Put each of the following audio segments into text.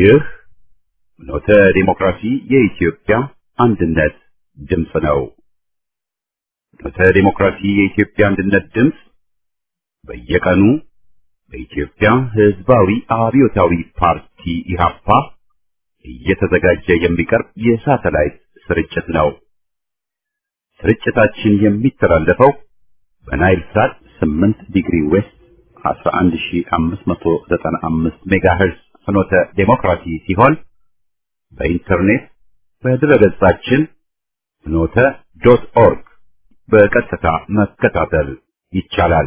ይህ ፍኖተ ዲሞክራሲ የኢትዮጵያ አንድነት ድምፅ ነው። ፍኖተ ዲሞክራሲ የኢትዮጵያ አንድነት ድምፅ በየቀኑ በኢትዮጵያ ሕዝባዊ አብዮታዊ ፓርቲ ኢህአፓ እየተዘጋጀ የሚቀርብ የሳተላይት ስርጭት ነው። ስርጭታችን የሚተላለፈው በናይል ሳት 8 ዲግሪ ዌስት 11595 ሜጋሄርዝ ፍኖተ ዲሞክራሲ ሲሆን በኢንተርኔት በድረገጻችን ፍኖተ.ኦርግ በቀጥታ መከታተል ይቻላል።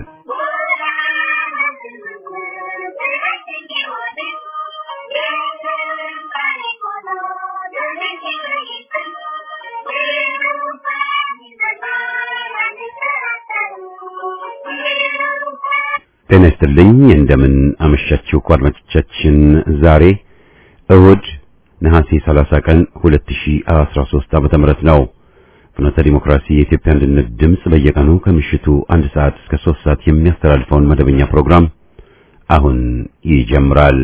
ጤና ይስጥልኝ። እንደምን አመሻችሁ አድማጮቻችን። ዛሬ እሁድ ነሐሴ 30 ቀን 2013 ዓ.ም ነው። ፍኖተ ዲሞክራሲ የኢትዮጵያ አንድነት ድምፅ በየቀኑ ከምሽቱ 1 ሰዓት እስከ 3 ሰዓት የሚያስተላልፈውን መደበኛ ፕሮግራም አሁን ይጀምራል።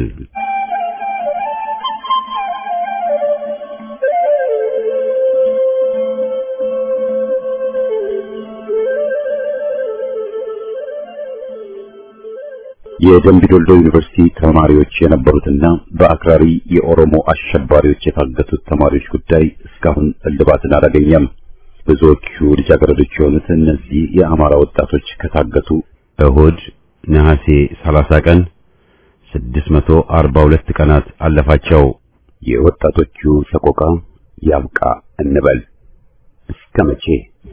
የደምቢ ዶልዶ ዩኒቨርሲቲ ተማሪዎች የነበሩትና በአክራሪ የኦሮሞ አሸባሪዎች የታገቱት ተማሪዎች ጉዳይ እስካሁን እልባትን አላገኘም። ብዙዎቹ ልጃገረዶች የሆኑት እነዚህ የአማራ ወጣቶች ከታገቱ እሁድ ነሐሴ 30 ቀን 642 ቀናት አለፋቸው። የወጣቶቹ ሰቆቃ ያብቃ እንበል። እስከ መቼ?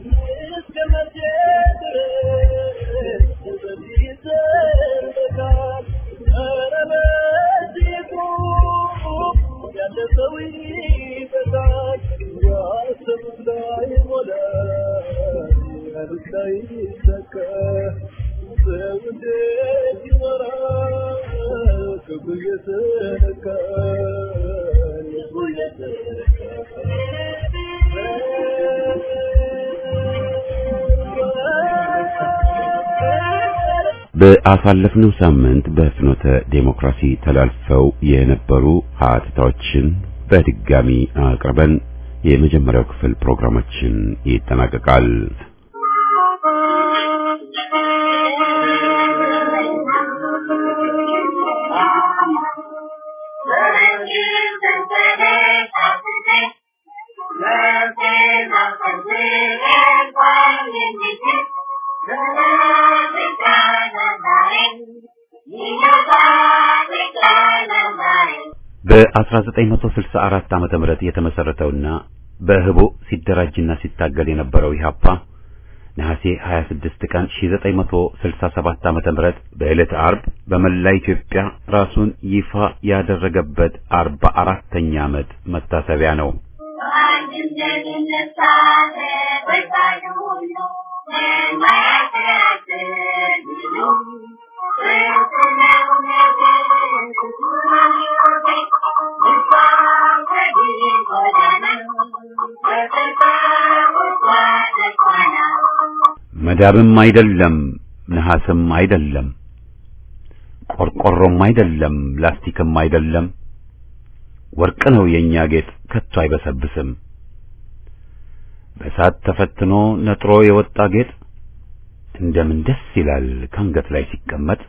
በአሳለፍነው ሳምንት በፍኖተ ዴሞክራሲ ተላልፈው የነበሩ ሀተታዎችን በድጋሚ አቅርበን የመጀመሪያው ክፍል ፕሮግራማችን ይጠናቀቃል። በ1964 ዓመተ ምህረት የተመሰረተውና በህቡ ሲደራጅና ሲታገል የነበረው ኢህአፓ ነሐሴ 26 ቀን 1967 ዓመተ ምህረት በዕለተ ዓርብ በመላ ኢትዮጵያ ራሱን ይፋ ያደረገበት 44ኛ ዓመት መታሰቢያ ነው። መዳብም አይደለም፣ ነሐስም አይደለም፣ ቆርቆሮም አይደለም፣ ላስቲክም አይደለም፣ ወርቅ ነው የኛ ጌጥ ከቶ አይበሰብስም። በሳት ተፈትኖ ነጥሮ የወጣ ጌጥ እንደምን ደስ ይላል ካንገት ላይ ሲቀመጥ።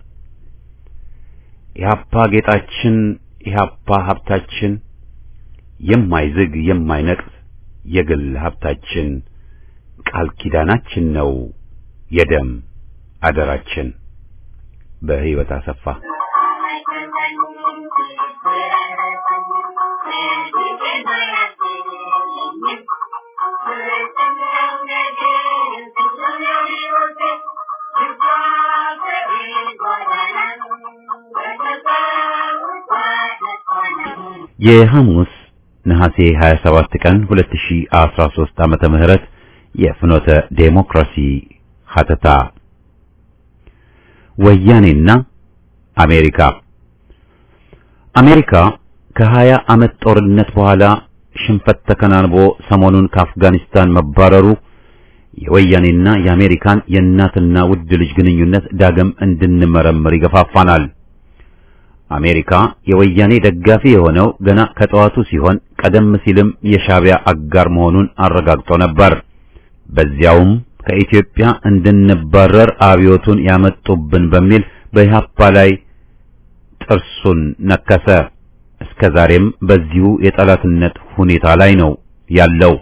ኢህአፓ ጌጣችን፣ ኢህአፓ ሀብታችን፣ የማይዝግ የማይነቅስ የግል ሀብታችን፣ ቃል ኪዳናችን ነው የደም አደራችን። በህይወት አሰፋ። የሐሙስ ነሐሴ 27 ቀን 2013 ዓመተ ምህረት የፍኖተ ዴሞክራሲ ሀተታ። ወያኔና አሜሪካ ከ20 ዓመት ጦርነት በኋላ ሽንፈት ተከናንቦ ሰሞኑን ከአፍጋኒስታን መባረሩ የወያኔና የአሜሪካን የእናትና ውድ ልጅ ግንኙነት ዳግም እንድንመረምር ይገፋፋናል። አሜሪካ የወያኔ ደጋፊ የሆነው ገና ከጠዋቱ ሲሆን ቀደም ሲልም የሻዕቢያ አጋር መሆኑን አረጋግጦ ነበር። በዚያውም ከኢትዮጵያ እንድንባረር አብዮቱን ያመጡብን በሚል በኢህአፓ ላይ ጥርሱን ነከሰ። እስከዛሬም በዚሁ የጠላትነት ሁኔታ ላይ ነው ያለው።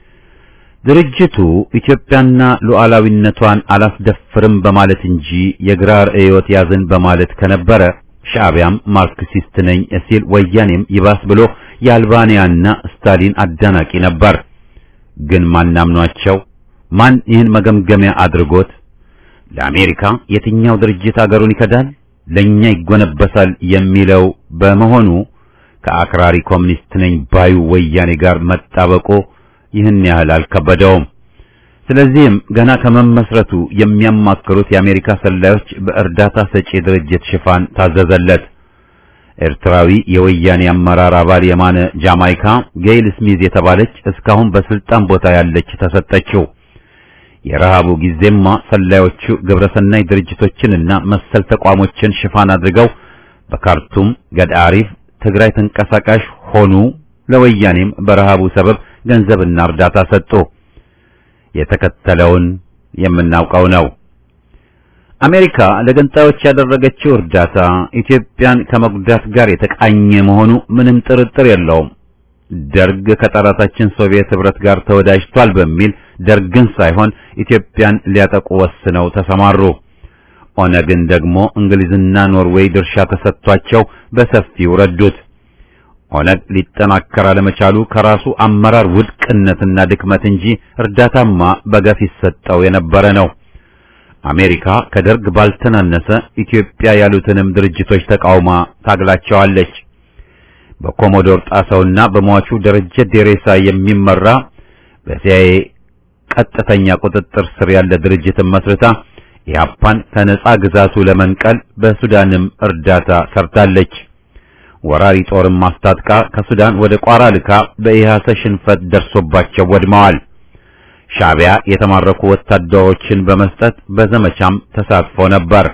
ድርጅቱ ኢትዮጵያና ሉዓላዊነቷን አላስደፍርም በማለት እንጂ የግራ ርዕዮት ያዝን በማለት ከነበረ ሻዕቢያም ማርክሲስት ነኝ ሲል ወያኔም ይባስ ብሎ የአልባንያና ስታሊን አዳናቂ ነበር። ግን ማናምኗቸው? ማን ይህን መገምገሚያ አድርጎት ለአሜሪካ የትኛው ድርጅት አገሩን ይከዳል፣ ለኛ ይጎነበሳል የሚለው በመሆኑ ከአክራሪ ኮሙኒስት ነኝ ባዩ ወያኔ ጋር መጣበቁ ይህን ያህል አልከበደውም። ስለዚህም ገና ከመመስረቱ የሚያማክሩት የአሜሪካ ሰላዮች በእርዳታ ሰጪ ድርጅት ሽፋን ታዘዘለት። ኤርትራዊ የወያኔ አመራር አባል የማነ ጃማይካ ጌይል ስሚዝ የተባለች እስካሁን በስልጣን ቦታ ያለች ተሰጠችው። የረሃቡ ጊዜማ ሰላዮቹ ግብረሰናይ ድርጅቶችንና መሰል ተቋሞችን ሽፋን አድርገው በካርቱም ገዳሪፍ ትግራይ ተንቀሳቃሽ ሆኑ። ለወያኔም በረሃቡ ሰበብ ገንዘብና እርዳታ ሰጡ። የተከተለውን የምናውቀው ነው። አሜሪካ ለገንጣዮች ያደረገችው እርዳታ ኢትዮጵያን ከመጉዳት ጋር የተቃኘ መሆኑ ምንም ጥርጥር የለውም። ደርግ ከጠላታችን ሶቪየት ህብረት ጋር ተወዳጅቷል በሚል ደርግን ሳይሆን ኢትዮጵያን ሊያጠቁ ወስነው ተሰማሩ። ኦነግን ደግሞ እንግሊዝና ኖርዌይ ድርሻ ተሰጥቷቸው በሰፊው ረዱት። ኦነግ ሊጠናከር አለመቻሉ ከራሱ አመራር ውድቅነትና ድክመት እንጂ እርዳታማ በገፍ ይሰጠው የነበረ ነው። አሜሪካ ከደርግ ባልተናነሰ ኢትዮጵያ ያሉትንም ድርጅቶች ተቃውማ ታግላቸዋለች። በኮሞዶር ጣሰውና በሟቹ ደረጀ ዴሬሳ የሚመራ በሲአይኤ ቀጥተኛ ቁጥጥር ስር ያለ ድርጅትን መስርታ ኢህአፓን ከነጻ ግዛቱ ለመንቀል በሱዳንም እርዳታ ሰርታለች። ወራሪ ጦርም ማስታጥቃ ከሱዳን ወደ ቋራ ልካ በኢህአሰ ሽንፈት ደርሶባቸው ወድመዋል። ሻዕቢያ የተማረኩ ወታደሮችን በመስጠት በዘመቻም ተሳትፎ ነበር።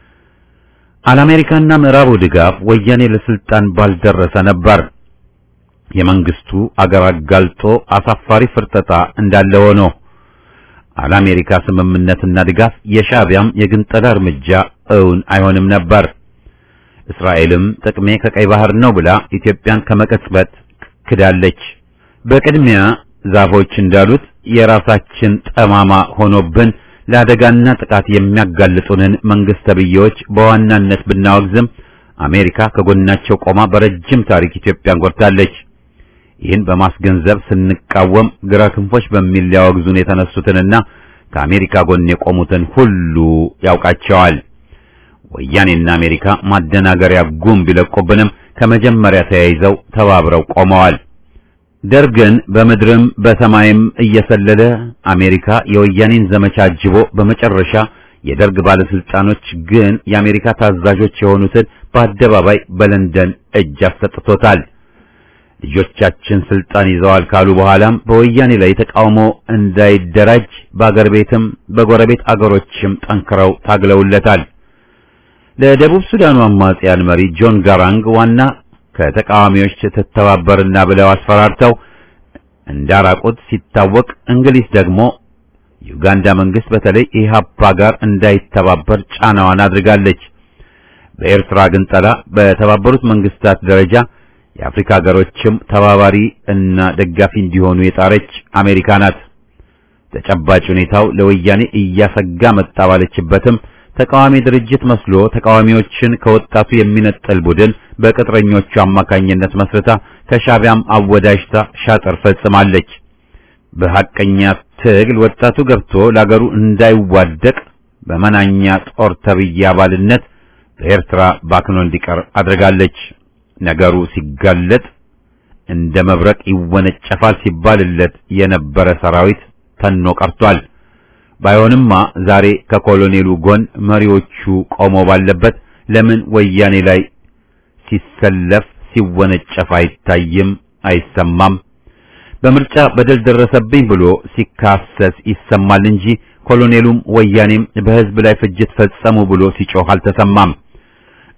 አለአሜሪካና ምዕራቡ ድጋፍ ወያኔ ለስልጣን ባልደረሰ ነበር። የመንግስቱ አገር አጋልጦ አሳፋሪ ፍርጠጣ እንዳለ ሆኖ አለአሜሪካ ስምምነትና ድጋፍ የሻዕቢያም የግንጠላ እርምጃ እውን አይሆንም ነበር። እስራኤልም ጥቅሜ ከቀይ ባህር ነው ብላ ኢትዮጵያን ከመቀጽበት ክዳለች። በቅድሚያ ዛፎች እንዳሉት የራሳችን ጠማማ ሆኖብን ለአደጋና ጥቃት የሚያጋልጡንን መንግስት ተብዬዎች በዋናነት ብናወግዝም አሜሪካ ከጎናቸው ቆማ በረጅም ታሪክ ኢትዮጵያን ጎድታለች። ይህን በማስገንዘብ ስንቃወም ግራ ክንፎች በሚል ሊያወግዙን የተነሱትንና ከአሜሪካ ጎን የቆሙትን ሁሉ ያውቃቸዋል። ወያኔና አሜሪካ ማደናገሪያ ጉም ቢለቁብንም ከመጀመሪያ ተያይዘው ተባብረው ቆመዋል። ደርግን በምድርም በሰማይም እየሰለለ አሜሪካ የወያኔን ዘመቻ አጅቦ በመጨረሻ የደርግ ባለስልጣኖች ግን የአሜሪካ ታዛዦች የሆኑትን በአደባባይ በለንደን እጅ አሰጥቶታል። ልጆቻችን ስልጣን ይዘዋል ካሉ በኋላም በወያኔ ላይ ተቃውሞ እንዳይደራጅ በአገር ቤትም በጎረቤት አገሮችም ጠንክረው ታግለውለታል። ለደቡብ ሱዳኑ አማጽያን መሪ ጆን ጋራንግ ዋና ከተቃዋሚዎች ተተባበርና ብለው አስፈራርተው እንዳራቁት ሲታወቅ እንግሊዝ ደግሞ ዩጋንዳ መንግስት በተለይ ኢህአፓ ጋር እንዳይተባበር ጫናዋን አድርጋለች። በኤርትራ ግንጠላ በተባበሩት መንግስታት ደረጃ የአፍሪካ ሀገሮችም ተባባሪ እና ደጋፊ እንዲሆኑ የጣረች አሜሪካ ናት። ተጨባጭ ሁኔታው ለወያኔ እያሰጋ መጣ ባለችበትም ተቃዋሚ ድርጅት መስሎ ተቃዋሚዎችን ከወጣቱ የሚነጠል ቡድን በቅጥረኞቹ አማካኝነት መስርታ ከሻዕቢያም አወዳጅታ ሻጥር ፈጽማለች። በሐቀኛ ትግል ወጣቱ ገብቶ ለአገሩ እንዳይዋደቅ በመናኛ ጦር ተብዬ አባልነት በኤርትራ ባክኖ እንዲቀር አድርጋለች። ነገሩ ሲጋለጥ እንደ መብረቅ ይወነጨፋል ሲባልለት የነበረ ሰራዊት ተኖ ቀርቷል። ባይሆንማ ዛሬ ከኮሎኔሉ ጎን መሪዎቹ ቆመው ባለበት ለምን ወያኔ ላይ ሲሰለፍ ሲወነጨፍ አይታይም አይሰማም? በምርጫ በደል ደረሰብኝ ብሎ ሲካሰስ ይሰማል እንጂ ኮሎኔሉም ወያኔም በህዝብ ላይ ፍጅት ፈጸሙ ብሎ ሲጮህ አልተሰማም።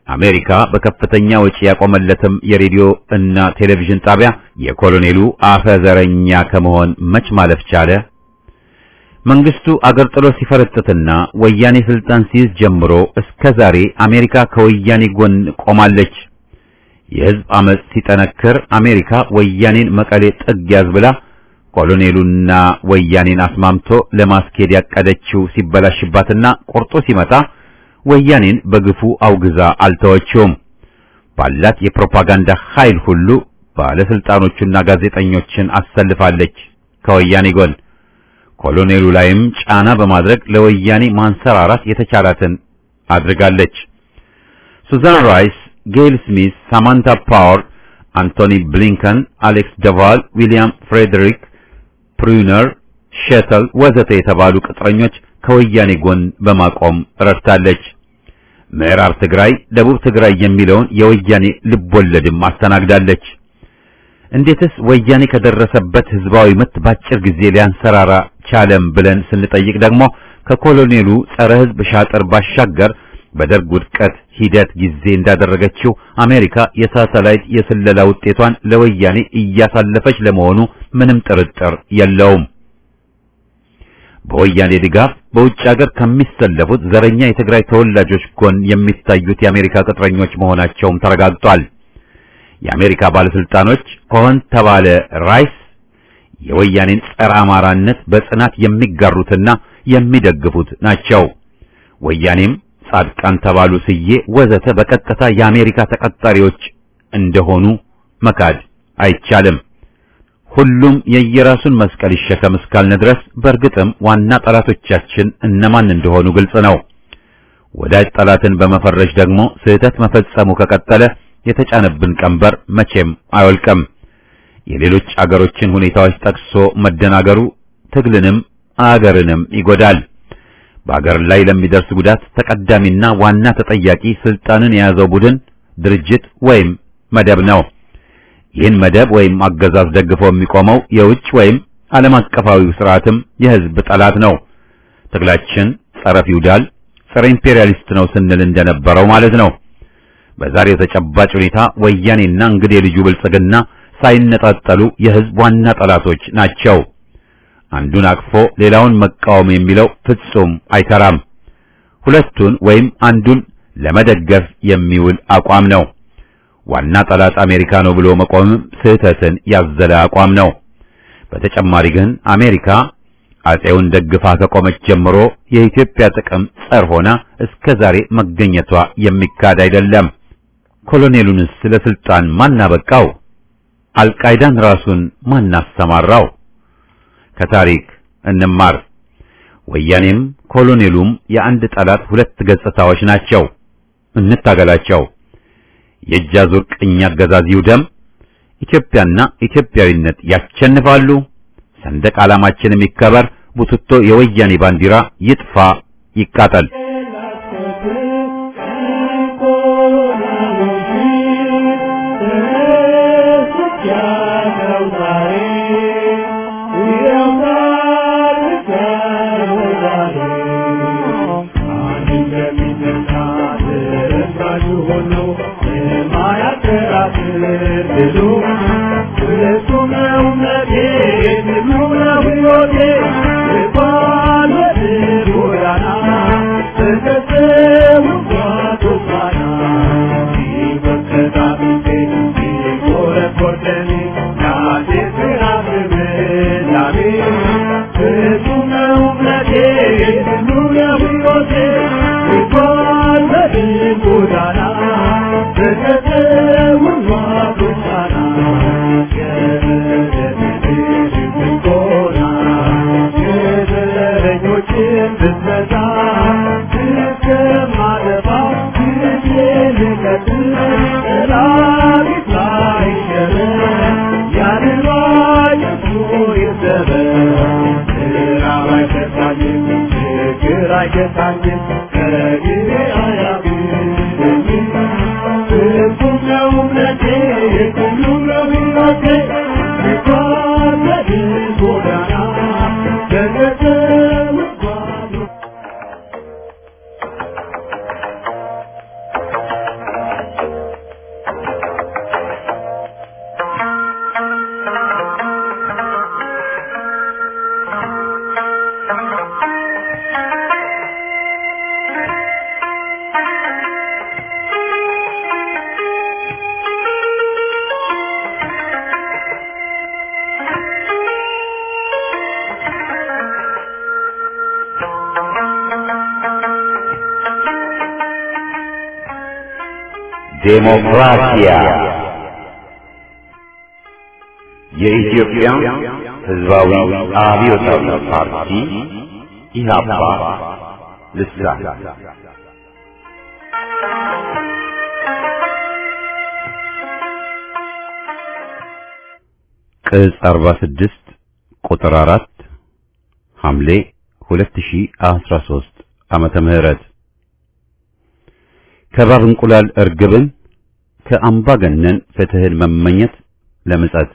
አሜሪካ በከፍተኛ ወጪ ያቆመለትም የሬዲዮ እና ቴሌቪዥን ጣቢያ የኮሎኔሉ አፈዘረኛ ከመሆን መች ማለፍ ቻለ? መንግስቱ አገር ጥሎ ሲፈረጥጥና ወያኔ ስልጣን ሲይዝ ጀምሮ እስከ ዛሬ አሜሪካ ከወያኔ ጎን ቆማለች። የህዝብ አመጽ ሲጠነክር አሜሪካ ወያኔን መቀሌ ጥግ ያዝ ብላ ኮሎኔሉና ወያኔን አስማምቶ ለማስኬድ ያቀደችው ሲበላሽባትና ቆርጦ ሲመጣ ወያኔን በግፉ አውግዛ አልተወችውም። ባላት የፕሮፓጋንዳ ኃይል ሁሉ ባለስልጣኖቹና ጋዜጠኞችን አሰልፋለች ከወያኔ ጎን። ኮሎኔሉ ላይም ጫና በማድረግ ለወያኔ ማንሰራራት የተቻላትን አድርጋለች። ሱዛን ራይስ፣ ጌል ስሚስ፣ ሳማንታ ፓወር፣ አንቶኒ ብሊንከን፣ አሌክስ ደቫል፣ ዊሊያም ፍሬድሪክ ፕሩነር፣ ሼተል ወዘተ የተባሉ ቅጥረኞች ከወያኔ ጎን በማቆም ረድታለች። ምዕራብ ትግራይ፣ ደቡብ ትግራይ የሚለውን የወያኔ ልቦለድም አስተናግዳለች። እንዴትስ ወያኔ ከደረሰበት ህዝባዊ ምት ባጭር ጊዜ ሊያንሰራራ ቻለም ብለን ስንጠይቅ ደግሞ ከኮሎኔሉ ጸረ ህዝብ ሻጥር ባሻገር በደርግ ውድቀት ሂደት ጊዜ እንዳደረገችው አሜሪካ የሳተላይት የስለላ ውጤቷን ለወያኔ እያሳለፈች ለመሆኑ ምንም ጥርጥር የለውም። በወያኔ ድጋፍ በውጭ ሀገር ከሚሰለፉት ዘረኛ የትግራይ ተወላጆች ጎን የሚታዩት የአሜሪካ ቅጥረኞች መሆናቸውም ተረጋግጧል። የአሜሪካ ባለስልጣኖች ከሆን ተባለ ራይስ የወያኔን ጸረ አማራነት በጽናት የሚጋሩትና የሚደግፉት ናቸው። ወያኔም ጻድቃን ተባሉ ስዬ ወዘተ በቀጥታ የአሜሪካ ተቀጣሪዎች እንደሆኑ መካድ አይቻልም። ሁሉም የየራሱን መስቀል ይሸከም እስካልን ድረስ በእርግጥም ዋና ጠላቶቻችን እነማን እንደሆኑ ግልጽ ነው። ወዳጅ ጠላትን በመፈረጅ ደግሞ ስህተት መፈጸሙ ከቀጠለ የተጫነብን ቀንበር መቼም አይወልቅም። የሌሎች አገሮችን ሁኔታዎች ጠቅሶ መደናገሩ ትግልንም አገርንም ይጎዳል። በአገር ላይ ለሚደርስ ጉዳት ተቀዳሚና ዋና ተጠያቂ ስልጣንን የያዘው ቡድን፣ ድርጅት ወይም መደብ ነው። ይህን መደብ ወይም አገዛዝ ደግፎ የሚቆመው የውጭ ወይም ዓለም አቀፋዊው ስርዓትም የህዝብ ጠላት ነው። ትግላችን ጸረ ፊውዳል፣ ጸረ ኢምፔሪያሊስት ነው ስንል እንደነበረው ማለት ነው። በዛሬው ተጨባጭ ሁኔታ ወያኔና እንግዲህ ልጁ ብልጽግና ሳይነጣጠሉ የህዝብ ዋና ጠላቶች ናቸው። አንዱን አቅፎ ሌላውን መቃወም የሚለው ፍጹም አይሰራም። ሁለቱን ወይም አንዱን ለመደገፍ የሚውል አቋም ነው። ዋና ጠላት አሜሪካ ነው ብሎ መቆም ስህተትን ያዘለ አቋም ነው። በተጨማሪ ግን አሜሪካ አጼውን ደግፋ ከቆመች ጀምሮ የኢትዮጵያ ጥቅም ጸር ሆና እስከ ዛሬ መገኘቷ የሚካድ አይደለም። ኮሎኔሉንስ ለስልጣን ማን አበቃው? አልቃይዳን ራሱን ማን አሰማራው? ከታሪክ እንማር። ወያኔም ኮሎኔሉም የአንድ ጠላት ሁለት ገጽታዎች ናቸው። እንታገላቸው። የእጅ አዙር ቅኝ አገዛዝ ይውደም። ኢትዮጵያና ኢትዮጵያዊነት ያሸንፋሉ። ሰንደቅ ዓላማችንም ይከበር። ቡትቶ የወያኔ ባንዲራ ይጥፋ፣ ይቃጠል። ዴሞክራሲያ የኢትዮጵያ ሕዝባዊ አብዮታዊ ፓርቲ ኢህአፓ ልሳን ቅጽ 46 ቁጥር 4 ሐምሌ 2013 ዓመተ ምህረት ከባብ እንቁላል እርግብን ከአምባገነን ፍትህን መመኘት ለምጸት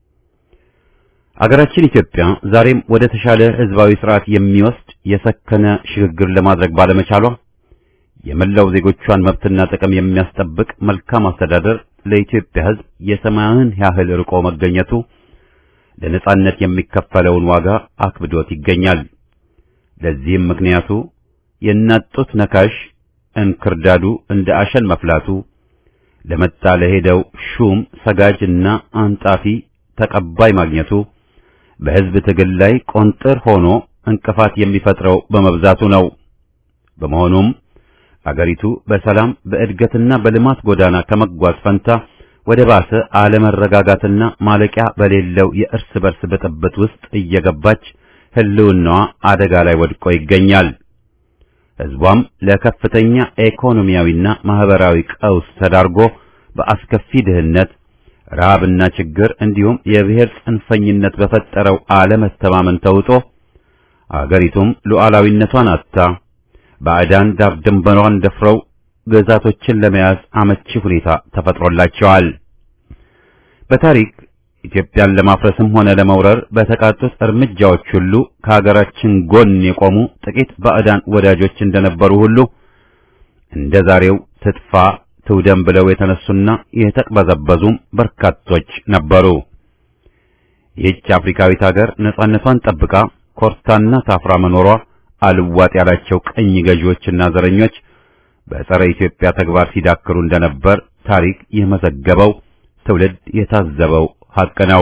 አገራችን ኢትዮጵያ ዛሬም ወደ ተሻለ ህዝባዊ ስርዓት የሚወስድ የሰከነ ሽግግር ለማድረግ ባለመቻሏ የመላው ዜጎቿን መብትና ጥቅም የሚያስጠብቅ መልካም አስተዳደር ለኢትዮጵያ ህዝብ የሰማያዊን ያህል ርቆ መገኘቱ ለነጻነት የሚከፈለውን ዋጋ አክብዶት ይገኛል። ለዚህም ምክንያቱ የናጡት ነካሽ እንክርዳዱ እንደ አሸን መፍላቱ ለመጣ ለሄደው ሹም ሰጋጅና አንጣፊ ተቀባይ ማግኘቱ በህዝብ ትግል ላይ ቆንጥር ሆኖ እንቅፋት የሚፈጥረው በመብዛቱ ነው። በመሆኑም አገሪቱ በሰላም በእድገትና በልማት ጎዳና ከመጓዝ ፈንታ ወደ ባሰ አለመረጋጋትና ማለቂያ በሌለው የእርስ በርስ ብጥብጥ ውስጥ እየገባች ህልውናዋ አደጋ ላይ ወድቆ ይገኛል። ህዝቧም ለከፍተኛ ኢኮኖሚያዊና ማህበራዊ ቀውስ ተዳርጎ በአስከፊ ድህነት፣ ረሃብና ችግር እንዲሁም የብሔር ጽንፈኝነት በፈጠረው አለመተማመን ተውጦ አገሪቱም ሉዓላዊነቷን አጥታ ባዕዳን ዳር ድንበሯን ደፍረው ግዛቶችን ለመያዝ አመቺ ሁኔታ ተፈጥሮላቸዋል። በታሪክ ኢትዮጵያን ለማፍረስም ሆነ ለመውረር በተቃጡት እርምጃዎች ሁሉ ከሀገራችን ጎን የቆሙ ጥቂት ባዕዳን ወዳጆች እንደነበሩ ሁሉ እንደዛሬው ትጥፋ ትውደም ብለው የተነሱና የተቅበዘበዙም በርካቶች ነበሩ። ይህች አፍሪካዊት ሀገር ነጻነቷን ጠብቃ ኮርታና ታፍራ መኖሯ አልዋጥ ያላቸው ቅኝ ገዢዎችና ዘረኞች በጸረ ኢትዮጵያ ተግባር ሲዳክሩ እንደነበር ታሪክ የመዘገበው ትውልድ የታዘበው ሐቅ ነው።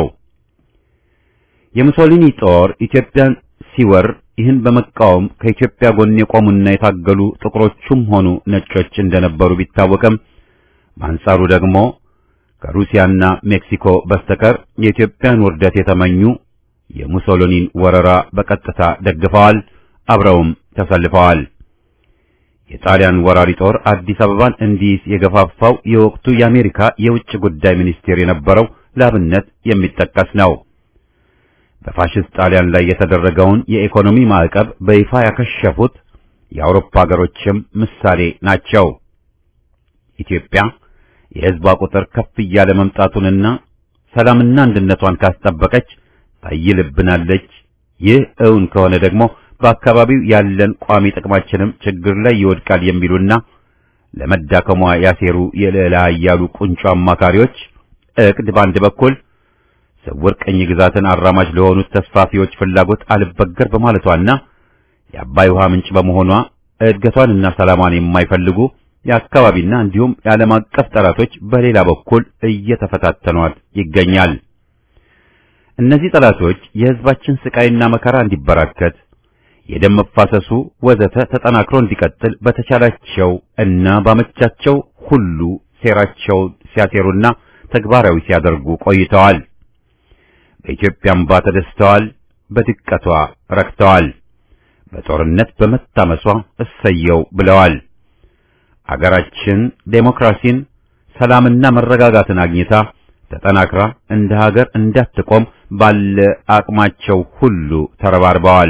የሙሶሊኒ ጦር ኢትዮጵያን ሲወር ይህን በመቃወም ከኢትዮጵያ ጎን የቆሙና የታገሉ ጥቁሮችም ሆኑ ነጮች እንደነበሩ ቢታወቅም በአንጻሩ ደግሞ ከሩሲያና ሜክሲኮ በስተቀር የኢትዮጵያን ውርደት የተመኙ የሙሶሊኒን ወረራ በቀጥታ ደግፈዋል፣ አብረውም ተሰልፈዋል። የጣሊያን ወራሪ ጦር አዲስ አበባን እንዲይዝ የገፋፋው የወቅቱ የአሜሪካ የውጭ ጉዳይ ሚኒስቴር የነበረው ለአብነት የሚጠቀስ ነው። በፋሽስት ጣሊያን ላይ የተደረገውን የኢኮኖሚ ማዕቀብ በይፋ ያከሸፉት የአውሮፓ ሀገሮችም ምሳሌ ናቸው። ኢትዮጵያ የሕዝቧ ቁጥር ከፍ እያለ መምጣቱንና ሰላምና አንድነቷን ካስጠበቀች ታይልብናለች። ይህ እውን ከሆነ ደግሞ በአካባቢው ያለን ቋሚ ጥቅማችንም ችግር ላይ ይወድቃል የሚሉና ለመዳከሟ ያሴሩ የልዕለ ኃያሉ ቁንጮ አማካሪዎች እቅድ በአንድ በኩል ስውር ቅኝ ግዛትን አራማጅ ለሆኑት ተስፋፊዎች ፍላጎት አልበገር በማለቷና የአባይ ውሃ ምንጭ በመሆኗ እድገቷንና ሰላሟን የማይፈልጉ የአካባቢና እንዲሁም የዓለም አቀፍ ጠላቶች በሌላ በኩል እየተፈታተኗት ይገኛል። እነዚህ ጠላቶች የሕዝባችን ስቃይና መከራ እንዲበራከት የደም መፋሰሱ ወዘተ ተጠናክሮ እንዲቀጥል በተቻላቸው እና ባመቻቸው ሁሉ ሴራቸው ሲያሴሩና ተግባራዊ ሲያደርጉ ቆይተዋል። በኢትዮጵያም ተደስተዋል፣ በድቀቷ ረክተዋል፣ በጦርነት በመታመሷ እሰየው ብለዋል። አገራችን ዴሞክራሲን፣ ሰላምና መረጋጋትን አግኝታ ተጠናክራ እንደ ሀገር እንዳትቆም ባለ አቅማቸው ሁሉ ተረባርበዋል።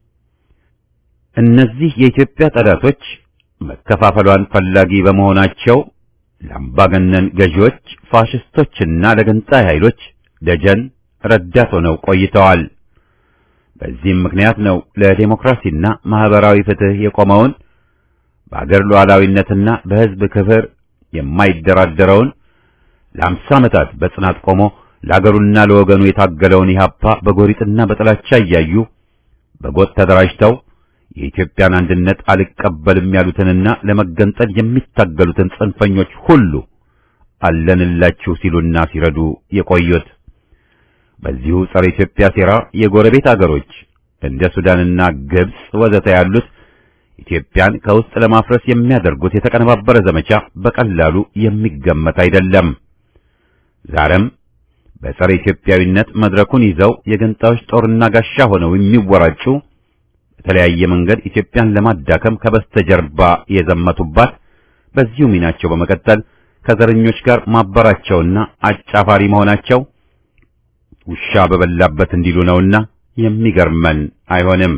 እነዚህ የኢትዮጵያ ጠላቶች መከፋፈሏን ፈላጊ በመሆናቸው ለአምባገነን ገዢዎች፣ ፋሽስቶችና ለገንጣይ ኃይሎች ደጀን ረዳት ሆነው ቆይተዋል። በዚህም ምክንያት ነው ለዲሞክራሲና ማህበራዊ ፍትህ የቆመውን በአገር ሉዓላዊነትና በሕዝብ ክብር የማይደራደረውን ለ50 ዓመታት በጽናት ቆሞ ለአገሩና ለወገኑ የታገለውን ኢህአፓ በጎሪጥና በጥላቻ እያዩ በጎጥ ተደራጅተው የኢትዮጵያን አንድነት አልቀበልም ያሉትንና ለመገንጠል የሚታገሉትን ጽንፈኞች ሁሉ አለንላችሁ ሲሉና ሲረዱ የቆዩት። በዚሁ ጸረ ኢትዮጵያ ሴራ የጎረቤት አገሮች እንደ ሱዳንና ግብጽ ወዘተ ያሉት ኢትዮጵያን ከውስጥ ለማፍረስ የሚያደርጉት የተቀነባበረ ዘመቻ በቀላሉ የሚገመት አይደለም። ዛሬም በጸረ ኢትዮጵያዊነት መድረኩን ይዘው የገንጣዮች ጦርና ጋሻ ሆነው የሚወራጩ በተለያየ መንገድ ኢትዮጵያን ለማዳከም ከበስተጀርባ የዘመቱባት በዚሁ ሚናቸው በመቀጠል ከዘረኞች ጋር ማበራቸውና አጫፋሪ መሆናቸው ውሻ በበላበት እንዲሉ ነውና የሚገርመን አይሆንም።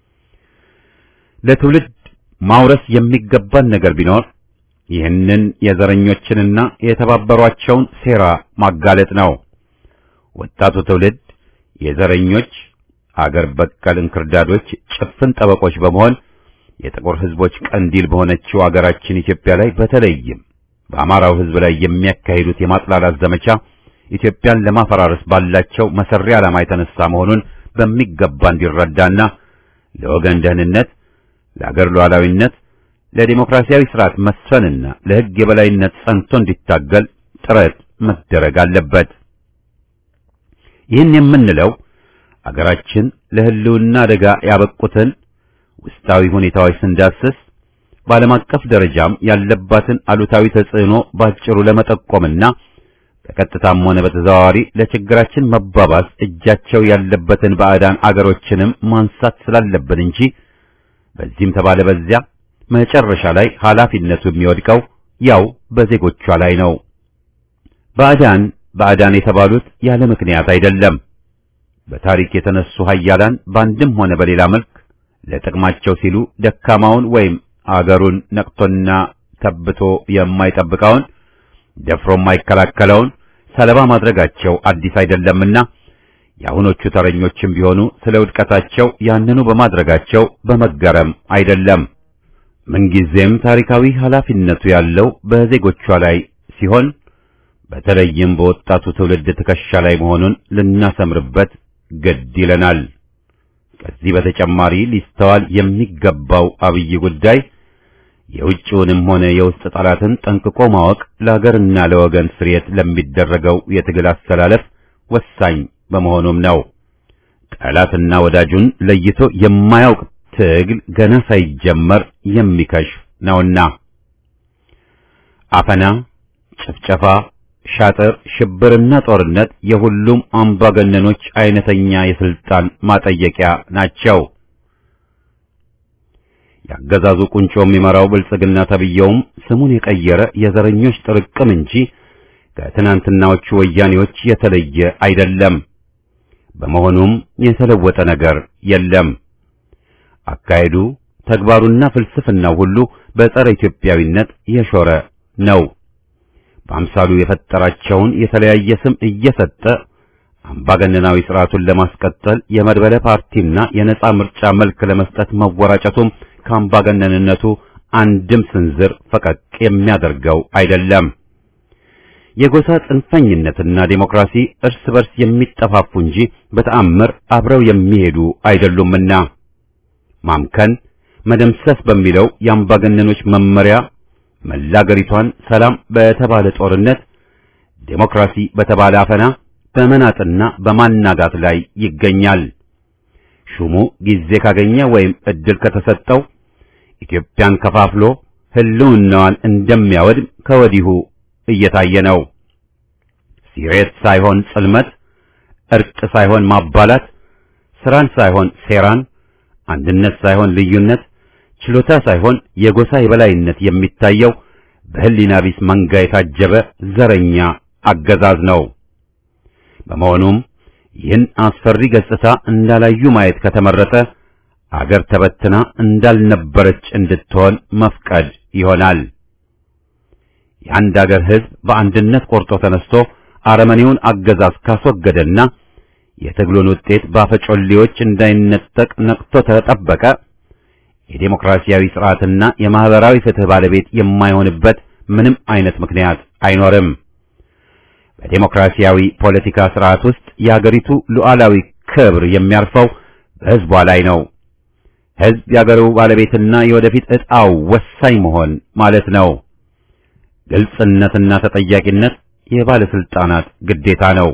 ለትውልድ ማውረስ የሚገባን ነገር ቢኖር ይህንን የዘረኞችንና የተባበሯቸውን ሴራ ማጋለጥ ነው። ወጣቱ ትውልድ የዘረኞች አገር በቀል እንክርዳዶች ጭፍን ጠበቆች በመሆን የጥቁር ሕዝቦች ቀንዲል በሆነችው አገራችን ኢትዮጵያ ላይ በተለይም በአማራው ሕዝብ ላይ የሚያካሂዱት የማጥላላት ዘመቻ ኢትዮጵያን ለማፈራረስ ባላቸው መሰሪ ዓላማ የተነሳ መሆኑን በሚገባ እንዲረዳና ለወገን ደህንነት፣ ለአገር ሉዓላዊነት፣ ለዲሞክራሲያዊ ስርዓት መስፈንና ለሕግ የበላይነት ጸንቶ እንዲታገል ጥረት መደረግ አለበት። ይህን የምንለው አገራችን ለሕልውና አደጋ ያበቁትን ውስጣዊ ሁኔታዎች ስንዳስስ በዓለም አቀፍ ደረጃም ያለባትን አሉታዊ ተጽዕኖ ባጭሩ ለመጠቆምና በቀጥታም ሆነ በተዘዋዋሪ ለችግራችን መባባስ እጃቸው ያለበትን ባዕዳን አገሮችንም ማንሳት ስላለብን እንጂ በዚህም ተባለ በዚያ መጨረሻ ላይ ኃላፊነቱ የሚወድቀው ያው በዜጎቿ ላይ ነው። ባዕዳን የተባሉት ያለ ምክንያት አይደለም። በታሪክ የተነሱ ኃያላን በአንድም ሆነ በሌላ መልክ ለጥቅማቸው ሲሉ ደካማውን ወይም አገሩን ነቅቶና ተብቶ የማይጠብቀውን ደፍሮ የማይከላከለውን ሰለባ ማድረጋቸው አዲስ አይደለምና የአሁኖቹ ተረኞችም ቢሆኑ ስለ ውድቀታቸው ያንኑ በማድረጋቸው በመገረም አይደለም። ምንጊዜም ታሪካዊ ኃላፊነቱ ያለው በዜጎቿ ላይ ሲሆን በተለይም በወጣቱ ትውልድ ትከሻ ላይ መሆኑን ልናሰምርበት ግድ ይለናል። ከዚህ በተጨማሪ ሊስተዋል የሚገባው አብይ ጉዳይ የውጭውንም ሆነ የውስጥ ጠላትን ጠንቅቆ ማወቅ ለሀገርና ለወገን ስርየት ለሚደረገው የትግል አስተላለፍ ወሳኝ በመሆኑም ነው። ጠላትና ወዳጁን ለይቶ የማያውቅ ትግል ገና ሳይጀመር የሚከሽፍ ነውና አፈና፣ ጭፍጨፋ፣ ሻጥር፣ ሽብርና ጦርነት የሁሉም አምባገነኖች አይነተኛ የስልጣን ማጠየቂያ ናቸው። ያገዛዙ ቁንጮ የሚመራው ብልጽግና ተብየውም ስሙን የቀየረ የዘረኞች ጥርቅም እንጂ ከትናንትናዎቹ ወያኔዎች የተለየ አይደለም። በመሆኑም የተለወጠ ነገር የለም። አካሄዱ፣ ተግባሩና ፍልስፍናው ሁሉ በጸረ ኢትዮጵያዊነት የሾረ ነው። በአምሳሉ የፈጠራቸውን የተለያየ ስም እየሰጠ አምባገነናዊ ስርዓቱን ለማስቀጠል የመድበለ ፓርቲና የነጻ ምርጫ መልክ ለመስጠት መወራጨቱም ከአምባገነንነቱ አንድም ስንዝር ፈቀቅ የሚያደርገው አይደለም። የጎሳ ጽንፈኝነትና ዴሞክራሲ እርስ በርስ የሚጠፋፉ እንጂ በተአምር አብረው የሚሄዱ አይደሉምና ማምከን፣ መደምሰስ በሚለው የአምባገነኖች መመሪያ መላ አገሪቷን ሰላም በተባለ ጦርነት፣ ዴሞክራሲ በተባለ አፈና በመናጥና በማናጋት ላይ ይገኛል። ሹሙ ጊዜ ካገኘ ወይም እድል ከተሰጠው ኢትዮጵያን ከፋፍሎ ህልውናዋን እንደሚያወድም ከወዲሁ እየታየ ነው። ሲሬት ሳይሆን ጽልመት፣ እርቅ ሳይሆን ማባላት፣ ስራን ሳይሆን ሴራን፣ አንድነት ሳይሆን ልዩነት፣ ችሎታ ሳይሆን የጎሳ የበላይነት የሚታየው በህሊና ቢስ መንጋ የታጀበ ዘረኛ አገዛዝ ነው። በመሆኑም ይህን አስፈሪ ገጽታ እንዳላዩ ማየት ከተመረጠ አገር ተበትና እንዳልነበረች እንድትሆን መፍቀድ ይሆናል። የአንድ አገር ህዝብ በአንድነት ቆርጦ ተነስቶ አረመኔውን አገዛዝ ካስወገደና የትግሉን ውጤት ባፈጮሌዎች እንዳይነጠቅ ነቅቶ ተጠበቀ የዴሞክራሲያዊ ስርዓትና የማህበራዊ ፍትህ ባለቤት የማይሆንበት ምንም አይነት ምክንያት አይኖርም። በዴሞክራሲያዊ ፖለቲካ ስርዓት ውስጥ የአገሪቱ ሉዓላዊ ክብር የሚያርፈው በህዝቧ ላይ ነው። ህዝብ የአገሩ ባለቤትና የወደፊት ዕጣው ወሳኝ መሆን ማለት ነው። ግልጽነትና ተጠያቂነት የባለስልጣናት ግዴታ ነው።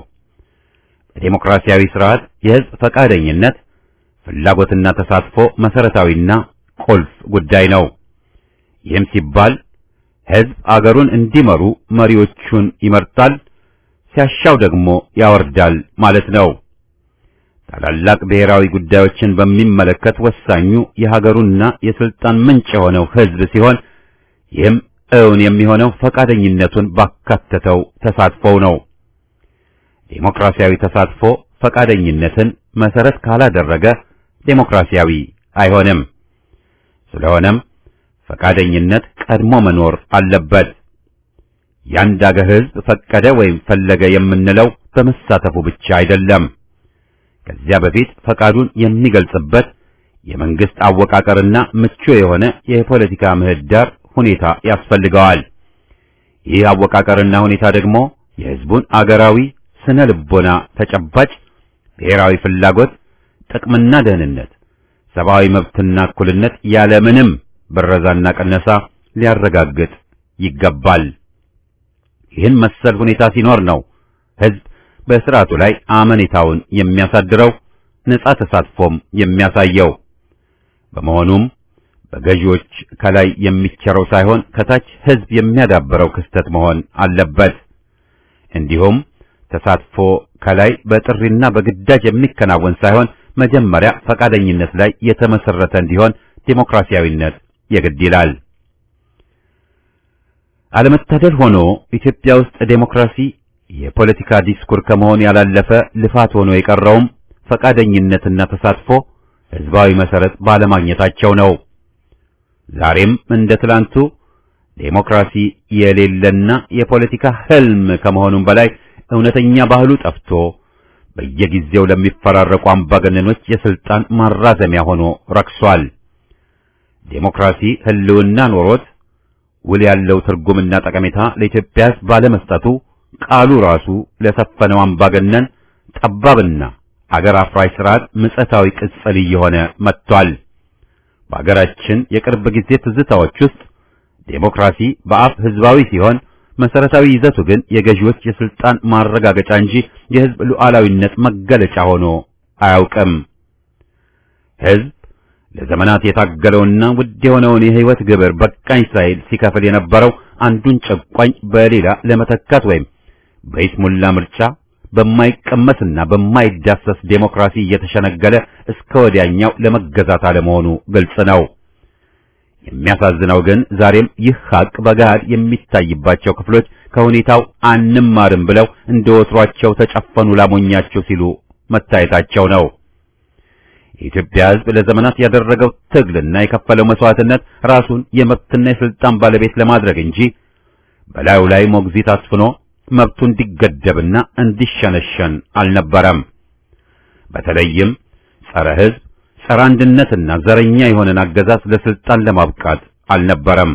በዴሞክራሲያዊ ስርዓት የህዝብ ፈቃደኝነት፣ ፍላጎትና ተሳትፎ መሰረታዊና ቁልፍ ጉዳይ ነው። ይህም ሲባል ሕዝብ አገሩን እንዲመሩ መሪዎቹን ይመርጣል፣ ሲያሻው ደግሞ ያወርዳል ማለት ነው። ታላላቅ ብሔራዊ ጉዳዮችን በሚመለከት ወሳኙ የሀገሩና የስልጣን ምንጭ የሆነው ሕዝብ ሲሆን ይህም እውን የሚሆነው ፈቃደኝነቱን ባካተተው ተሳትፎው ነው። ዴሞክራሲያዊ ተሳትፎ ፈቃደኝነትን መሰረት ካላደረገ ዴሞክራሲያዊ አይሆንም። ስለሆነም ፈቃደኝነት ቀድሞ መኖር አለበት። ያንድ አገር ሕዝብ ፈቀደ ወይም ፈለገ የምንለው በመሳተፉ ብቻ አይደለም። ከዚያ በፊት ፈቃዱን የሚገልጽበት የመንግስት አወቃቀርና ምቹ የሆነ የፖለቲካ ምህዳር ሁኔታ ያስፈልገዋል። ይህ አወቃቀርና ሁኔታ ደግሞ የሕዝቡን አገራዊ ስነ ልቦና ተጨባጭ ብሔራዊ ፍላጎት፣ ጥቅምና ደህንነት፣ ሰብአዊ መብትና እኩልነት ያለምንም ብረዛና ቀነሳ ሊያረጋግጥ ይገባል። ይህን መሰል ሁኔታ ሲኖር ነው ሕዝብ በስርዓቱ ላይ አመኔታውን የሚያሳድረው፣ ነጻ ተሳትፎም የሚያሳየው። በመሆኑም በገዢዎች ከላይ የሚቸረው ሳይሆን ከታች ሕዝብ የሚያዳብረው ክስተት መሆን አለበት። እንዲሁም ተሳትፎ ከላይ በጥሪና በግዳጅ የሚከናወን ሳይሆን መጀመሪያ ፈቃደኝነት ላይ የተመሰረተ እንዲሆን ዴሞክራሲያዊነት የግድ ይላል። አለመታደል ሆኖ ኢትዮጵያ ውስጥ ዴሞክራሲ የፖለቲካ ዲስኩር ከመሆን ያላለፈ ልፋት ሆኖ የቀረውም ፈቃደኝነትና ተሳትፎ ሕዝባዊ መሰረት ባለማግኘታቸው ነው። ዛሬም እንደ ትላንቱ ዴሞክራሲ የሌለና የፖለቲካ ህልም ከመሆኑም በላይ እውነተኛ ባህሉ ጠፍቶ በየጊዜው ለሚፈራረቁ አምባገነኖች የስልጣን ማራዘሚያ ሆኖ ረክሷል። ዴሞክራሲ ህልውና ኖሮት ውል ያለው ትርጉምና ጠቀሜታ ለኢትዮጵያ ሕዝብ ባለመስጠቱ ቃሉ ራሱ ለሰፈነው አምባገነን ጠባብና አገር አፍራሽ ስርዓት ምጸታዊ ቅጽል እየሆነ መጥቷል። በአገራችን የቅርብ ጊዜ ትዝታዎች ውስጥ ዴሞክራሲ በአፍ ህዝባዊ ሲሆን መሰረታዊ ይዘቱ ግን የገዢዎች የስልጣን ማረጋገጫ እንጂ የህዝብ ሉዓላዊነት መገለጫ ሆኖ አያውቅም። ህዝብ ለዘመናት የታገለውና ውድ የሆነውን የህይወት ግብር በቃኝ ሳይል ሲከፍል የነበረው አንዱን ጨቋኝ በሌላ ለመተካት ወይም በይስሙላ ምርጫ በማይቀመስና በማይዳሰስ ዴሞክራሲ እየተሸነገለ እስከ ወዲያኛው ለመገዛት አለመሆኑ ግልጽ ነው። የሚያሳዝነው ግን ዛሬም ይህ ሀቅ በገሃድ የሚታይባቸው ክፍሎች ከሁኔታው አንማርም ብለው እንደወትሯቸው ተጨፈኑ ላሞኛቸው ሲሉ መታየታቸው ነው። የኢትዮጵያ ሕዝብ ለዘመናት ያደረገው ትግልና የከፈለው መስዋዕትነት ራሱን የመብትና የስልጣን ባለቤት ለማድረግ እንጂ በላዩ ላይ ሞግዚት አስፍኖ መብቱ እንዲገደብና እንዲሸነሸን አልነበረም። በተለይም ጸረ ሕዝብ፣ ጸረ አንድነትና ዘረኛ የሆነን አገዛዝ ለስልጣን ለማብቃት አልነበረም።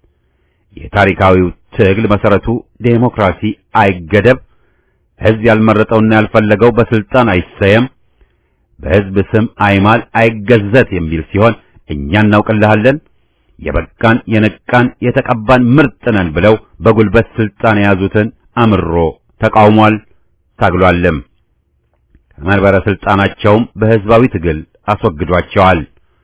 የታሪካዊው ትግል መሰረቱ ዴሞክራሲ አይገደብ፣ ሕዝብ ያልመረጠውና ያልፈለገው በስልጣን አይሰየም፣ በሕዝብ ስም አይማል አይገዘት የሚል ሲሆን እኛ እናውቅልሃለን፣ የበቃን የነቃን የተቀባን ምርጥ ነን ብለው በጉልበት ስልጣን የያዙትን አምሮ ተቃውሟል፣ ታግሏልም። ከመንበረ ስልጣናቸውም በሕዝባዊ ትግል አስወግዷቸዋል።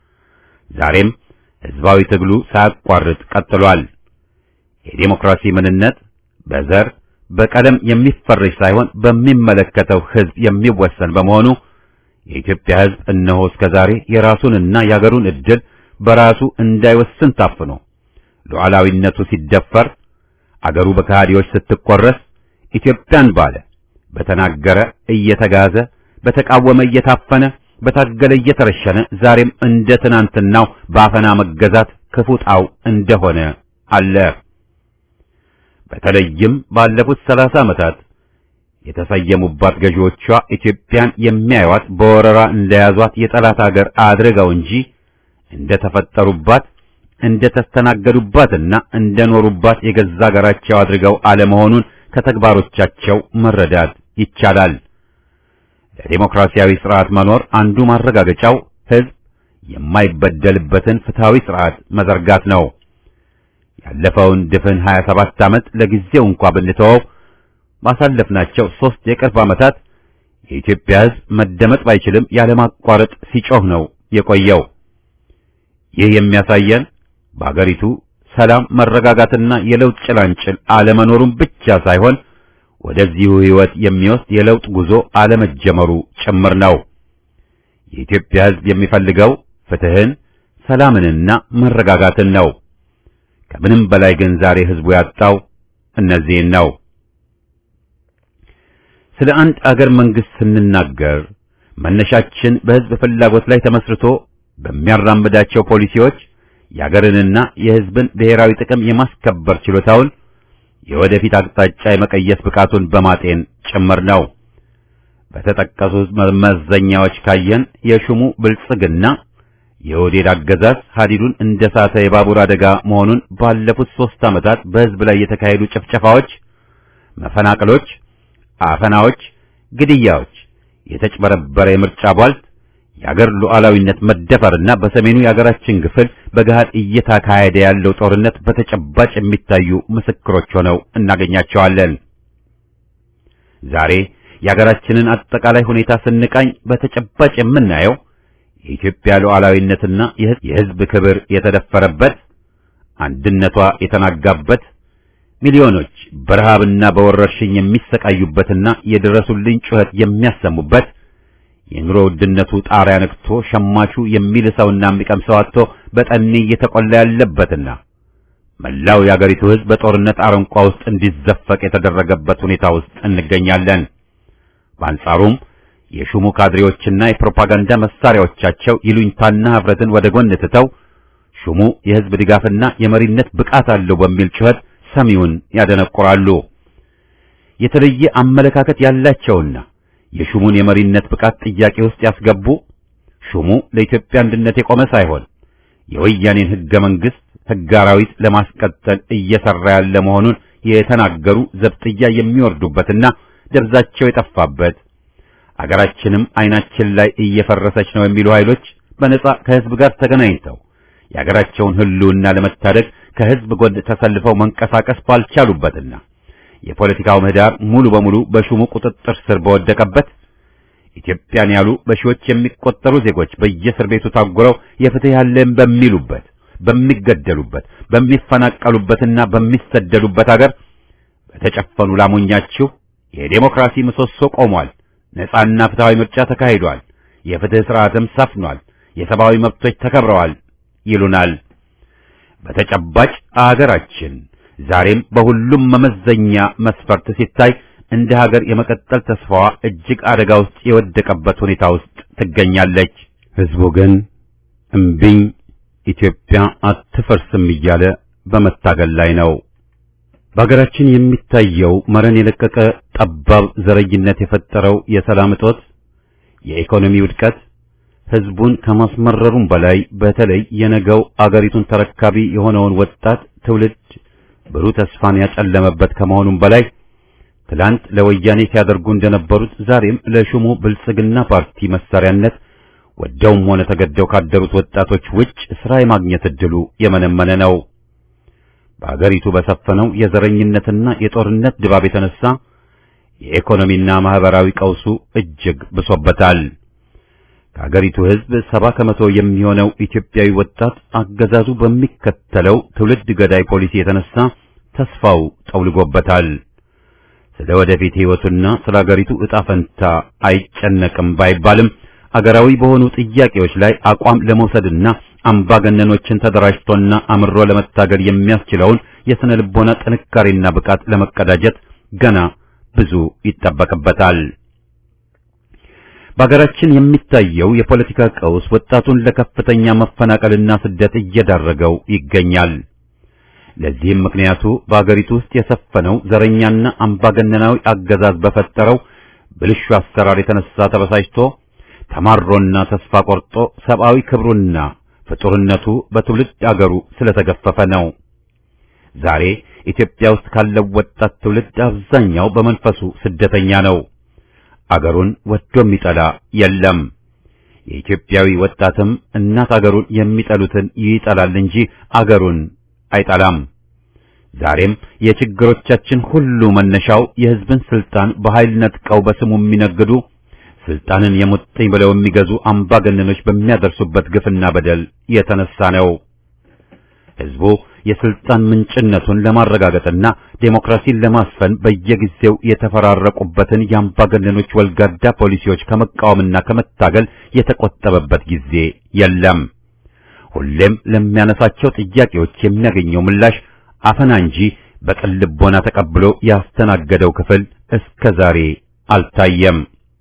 ዛሬም ሕዝባዊ ትግሉ ሳያቋርጥ ቀጥሏል። የዴሞክራሲ ምንነት በዘር በቀለም የሚፈረጅ ሳይሆን በሚመለከተው ሕዝብ የሚወሰን በመሆኑ የኢትዮጵያ ሕዝብ እነሆ እስከዛሬ የራሱንና የአገሩን ዕድል በራሱ እንዳይወስን ታፍኖ ሉዓላዊነቱ ሲደፈር፣ አገሩ በከሃዲዎች ስትቆረስ፣ ኢትዮጵያን ባለ በተናገረ እየተጋዘ፣ በተቃወመ እየታፈነ፣ በታገለ እየተረሸነ ዛሬም እንደ ትናንትናው በአፈና መገዛት ክፉጣው እንደሆነ አለ። በተለይም ባለፉት 30 ዓመታት የተሰየሙባት ገዢዎቿ ኢትዮጵያን የሚያዩት በወረራ እንደያዟት የጠላት አገር አድርገው እንጂ እንደተፈጠሩባት እንደተስተናገዱባትና እንደኖሩባት የገዛ አገራቸው አድርገው አለመሆኑን ከተግባሮቻቸው መረዳት ይቻላል። ለዲሞክራሲያዊ ስርዓት መኖር አንዱ ማረጋገጫው ሕዝብ የማይበደልበትን ፍትሃዊ ስርዓት መዘርጋት ነው። ያለፈውን ድፍን 27 ዓመት ለጊዜው እንኳን ብንተወው ባሳለፍናቸው 3 የቅርብ ዓመታት የኢትዮጵያ ሕዝብ መደመጥ ባይችልም ያለማቋረጥ ሲጮህ ነው የቆየው። ይህ የሚያሳየን በአገሪቱ ሰላም፣ መረጋጋትና የለውጥ ጭላንጭል አለመኖሩን ብቻ ሳይሆን ወደዚሁ ሕይወት የሚወስድ የለውጥ ጉዞ አለመጀመሩ ጭምር ነው። የኢትዮጵያ ሕዝብ የሚፈልገው ፍትህን፣ ሰላምንና መረጋጋትን ነው። ከምንም በላይ ግን ዛሬ ሕዝቡ ያጣው እነዚህን ነው። ስለ አንድ አገር መንግስት ስንናገር መነሻችን በሕዝብ ፍላጎት ላይ ተመስርቶ በሚያራምዳቸው ፖሊሲዎች የአገርንና የሕዝብን ብሔራዊ ጥቅም የማስከበር ችሎታውን የወደፊት አቅጣጫ የመቀየስ ብቃቱን በማጤን ጭምር ነው። በተጠቀሱት መመዘኛዎች ካየን የሹሙ ብልጽግና የኦህዴድ አገዛዝ ሀዲዱን እንደሳተ የባቡር አደጋ መሆኑን ባለፉት 3 ዓመታት በሕዝብ ላይ የተካሄዱ ጭፍጨፋዎች፣ መፈናቀሎች፣ አፈናዎች፣ ግድያዎች፣ የተጭበረበረ የምርጫ ቧልት፣ የአገር ሉዓላዊነት መደፈርና በሰሜኑ የአገራችን ክፍል በገሃድ እየተካሄደ ያለው ጦርነት በተጨባጭ የሚታዩ ምስክሮች ሆነው እናገኛቸዋለን። ዛሬ የአገራችንን አጠቃላይ ሁኔታ ስንቃኝ በተጨባጭ የምናየው የኢትዮጵያ ሉዓላዊነትና የሕዝብ ክብር የተደፈረበት፣ አንድነቷ የተናጋበት፣ ሚሊዮኖች በረሃብና በወረርሽኝ የሚሰቃዩበትና የድረሱልኝ ጩኸት የሚያሰሙበት፣ የኑሮ ውድነቱ ጣሪያ ነክቶ ሸማቹ የሚልሰውና የሚቀምሰው አጥቶ በጠኔ እየተቆላ ያለበትና መላው የአገሪቱ ሕዝብ በጦርነት አረንቋ ውስጥ እንዲዘፈቅ የተደረገበት ሁኔታ ውስጥ እንገኛለን። በአንጻሩም የሹሙ ካድሬዎችና የፕሮፓጋንዳ መሳሪያዎቻቸው ይሉኝታና ኅፍረትን ወደ ጎን ትተው ሹሙ የሕዝብ ድጋፍና የመሪነት ብቃት አለው በሚል ጩኸት ሰሚውን ያደነቁራሉ። የተለየ አመለካከት ያላቸውና የሹሙን የመሪነት ብቃት ጥያቄ ውስጥ ያስገቡ ሹሙ ለኢትዮጵያ አንድነት የቆመ ሳይሆን የወያኔን ሕገ መንግሥት ሕገ አራዊት ለማስቀጠል እየሰራ ያለ መሆኑን የተናገሩ ዘብጥያ የሚወርዱበትና ደብዛቸው የጠፋበት አገራችንም ዓይናችን ላይ እየፈረሰች ነው የሚሉ ኃይሎች በነጻ ከሕዝብ ጋር ተገናኝተው የአገራቸውን ሕልውና ለመታደግ ከሕዝብ ጎን ተሰልፈው መንቀሳቀስ ባልቻሉበትና የፖለቲካው ምህዳር ሙሉ በሙሉ በሹሙ ቁጥጥር ስር በወደቀበት ኢትዮጵያን ያሉ በሺዎች የሚቆጠሩ ዜጎች በየእስር ቤቱ ታጉረው የፍትህ ያለን በሚሉበት፣ በሚገደሉበት፣ በሚፈናቀሉበትና በሚሰደዱበት አገር በተጨፈኑ ላሞኛችሁ የዴሞክራሲ ምሰሶ ቆሟል፣ ነጻና ፍትሃዊ ምርጫ ተካሂዷል፣ የፍትህ ስርዓትም ሰፍኗል፣ የሰብአዊ መብቶች ተከብረዋል ይሉናል። በተጨባጭ አገራችን ዛሬም በሁሉም መመዘኛ መስፈርት ሲታይ እንደ ሀገር የመቀጠል ተስፋዋ እጅግ አደጋ ውስጥ የወደቀበት ሁኔታ ውስጥ ትገኛለች። ሕዝቡ ግን እምቢኝ ኢትዮጵያ አትፈርስም እያለ በመታገል ላይ ነው። በሀገራችን የሚታየው መረን የለቀቀ ጠባብ ዘረኝነት የፈጠረው የሰላም እጦት፣ የኢኮኖሚ ውድቀት ሕዝቡን ከማስመረሩም በላይ በተለይ የነገው አገሪቱን ተረካቢ የሆነውን ወጣት ትውልድ ብሩህ ተስፋን ያጨለመበት ከመሆኑም በላይ ትላንት ለወያኔ ሲያደርጉ እንደነበሩት ዛሬም ለሹሙ ብልጽግና ፓርቲ መሳሪያነት ወደውም ሆነ ተገደው ካደሩት ወጣቶች ውጭ ሥራ የማግኘት ዕድሉ የመነመነ ነው። በአገሪቱ በሰፈነው የዘረኝነትና የጦርነት ድባብ የተነሳ የኢኮኖሚና ማህበራዊ ቀውሱ እጅግ ብሶበታል። ከአገሪቱ ሕዝብ 70 ከመቶ የሚሆነው ኢትዮጵያዊ ወጣት አገዛዙ በሚከተለው ትውልድ ገዳይ ፖሊሲ የተነሳ ተስፋው ጠውልጎበታል። ስለ ወደፊት ሕይወቱና ስለ አገሪቱ ዕጣ ፈንታ አይጨነቅም ባይባልም አገራዊ በሆኑ ጥያቄዎች ላይ አቋም ለመውሰድና አምባገነኖችን ተደራጅቶና አምሮ ለመታገል የሚያስችለውን የሥነ ልቦና ጥንካሬና ብቃት ለመቀዳጀት ገና ብዙ ይጠበቅበታል። በአገራችን የሚታየው የፖለቲካ ቀውስ ወጣቱን ለከፍተኛ መፈናቀልና ስደት እየዳረገው ይገኛል። ለዚህም ምክንያቱ በአገሪቱ ውስጥ የሰፈነው ዘረኛና አምባገነናዊ አገዛዝ በፈጠረው ብልሹ አሰራር የተነሳ ተበሳጭቶ ተማሮና ተስፋ ቆርጦ ሰብአዊ ክብሩና ፍጡርነቱ በትውልድ አገሩ ስለተገፈፈ ነው። ዛሬ ኢትዮጵያ ውስጥ ካለው ወጣት ትውልድ አብዛኛው በመንፈሱ ስደተኛ ነው። አገሩን ወዶ የሚጠላ የለም። የኢትዮጵያዊ ወጣትም እናት አገሩን የሚጠሉትን ይጠላል እንጂ አገሩን አይጠላም። ዛሬም የችግሮቻችን ሁሉ መነሻው የሕዝብን ስልጣን በኃይል ነጥቀው በስሙ የሚነግዱ ስልጣንን የሙጥኝ ብለው የሚገዙ አምባገነኖች በሚያደርሱበት ግፍና በደል የተነሳ ነው። ሕዝቡ የስልጣን ምንጭነቱን ለማረጋገጥና ዴሞክራሲን ለማስፈን በየጊዜው የተፈራረቁበትን የአምባገነኖች ወልጋዳ ፖሊሲዎች ከመቃወምና ከመታገል የተቆጠበበት ጊዜ የለም። ሁሌም ለሚያነሳቸው ጥያቄዎች የሚያገኘው ምላሽ አፈና እንጂ በቅን ልቦና ተቀብሎ ያስተናገደው ክፍል እስከ ዛሬ አልታየም።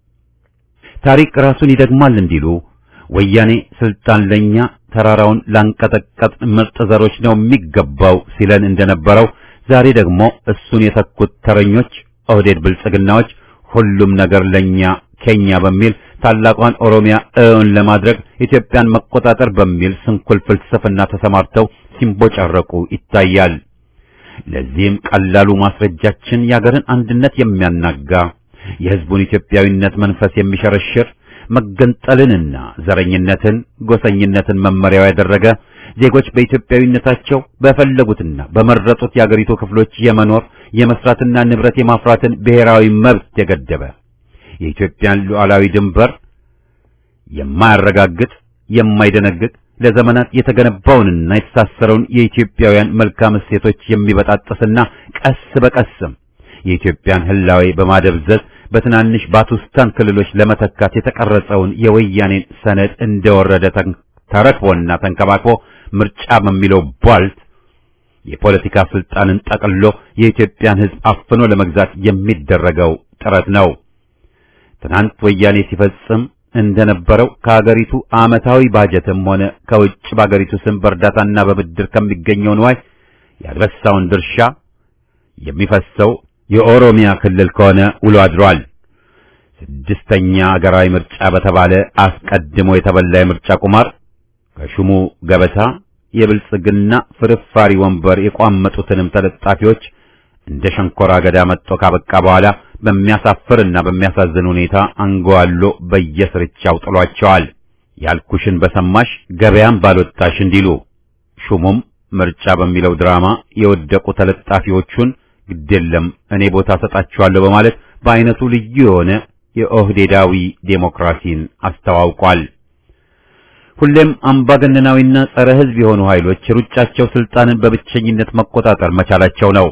ታሪክ ራሱን ይደግማል እንዲሉ ወያኔ ስልጣን ለኛ ተራራውን ላንቀጠቀጥ ምርጥ ዘሮች ነው የሚገባው ሲለን እንደነበረው ዛሬ ደግሞ እሱን የተኩት ተረኞች ኦህዴድ ብልጽግናዎች ሁሉም ነገር ለኛ ከኛ በሚል ታላቋን ኦሮሚያ እውን ለማድረግ ኢትዮጵያን መቆጣጠር በሚል ስንኩል ፍልስፍና ተሰማርተው ሲንቦጫረቁ ይታያል። ለዚህም ቀላሉ ማስረጃችን የአገርን አንድነት የሚያናጋ የሕዝቡን ኢትዮጵያዊነት መንፈስ የሚሸረሽር መገንጠልንና ዘረኝነትን፣ ጎሰኝነትን መመሪያው ያደረገ ዜጎች በኢትዮጵያዊነታቸው በፈለጉትና በመረጡት የአገሪቱ ክፍሎች የመኖር የመስራትና ንብረት የማፍራትን ብሔራዊ መብት የገደበ የኢትዮጵያን ሉዓላዊ ድንበር የማያረጋግጥ የማይደነግግ ለዘመናት የተገነባውንና የተሳሰረውን የኢትዮጵያውያን መልካም እሴቶች የሚበጣጥስና ቀስ በቀስም የኢትዮጵያን ህላዌ በማደብዘዝ በትናንሽ ባቱስታን ክልሎች ለመተካት የተቀረጸውን የወያኔን ሰነድ እንደወረደ ተረክቦና ተንከባክቦ ምርጫ በሚለው ቧልት የፖለቲካ ስልጣንን ጠቅልሎ የኢትዮጵያን ሕዝብ አፍኖ ለመግዛት የሚደረገው ጥረት ነው። ትናንት ወያኔ ሲፈጽም እንደነበረው ከሀገሪቱ ዓመታዊ ባጀትም ሆነ ከውጭ በሀገሪቱ ስም በእርዳታና በብድር ከሚገኘው ንዋይ ያልበሳውን ድርሻ የሚፈሰው የኦሮሚያ ክልል ከሆነ ውሎ አድሯል። ስድስተኛ አገራዊ ምርጫ በተባለ አስቀድሞ የተበላ የምርጫ ቁማር ከሹሙ ገበታ የብልጽግና ፍርፋሪ ወንበር የቋመጡትንም ተለጣፊዎች እንደ ሸንኮራ አገዳ መጥቶ ካበቃ በኋላ በሚያሳፍርና በሚያሳዝን ሁኔታ አንጓሎ በየስርቻው ጥሏቸዋል። ያልኩሽን በሰማሽ ገበያም ባልወጣሽ እንዲሉ ሹሙም ምርጫ በሚለው ድራማ የወደቁ ተለጣፊዎቹን ግዴለም እኔ ቦታ ሰጣቸዋለሁ በማለት በአይነቱ ልዩ የሆነ የኦህዴዳዊ ዴሞክራሲን አስተዋውቋል። ሁሌም አምባገነናዊና ጸረ ሕዝብ የሆኑ ኃይሎች ሩጫቸው ስልጣንን በብቸኝነት መቆጣጠር መቻላቸው ነው።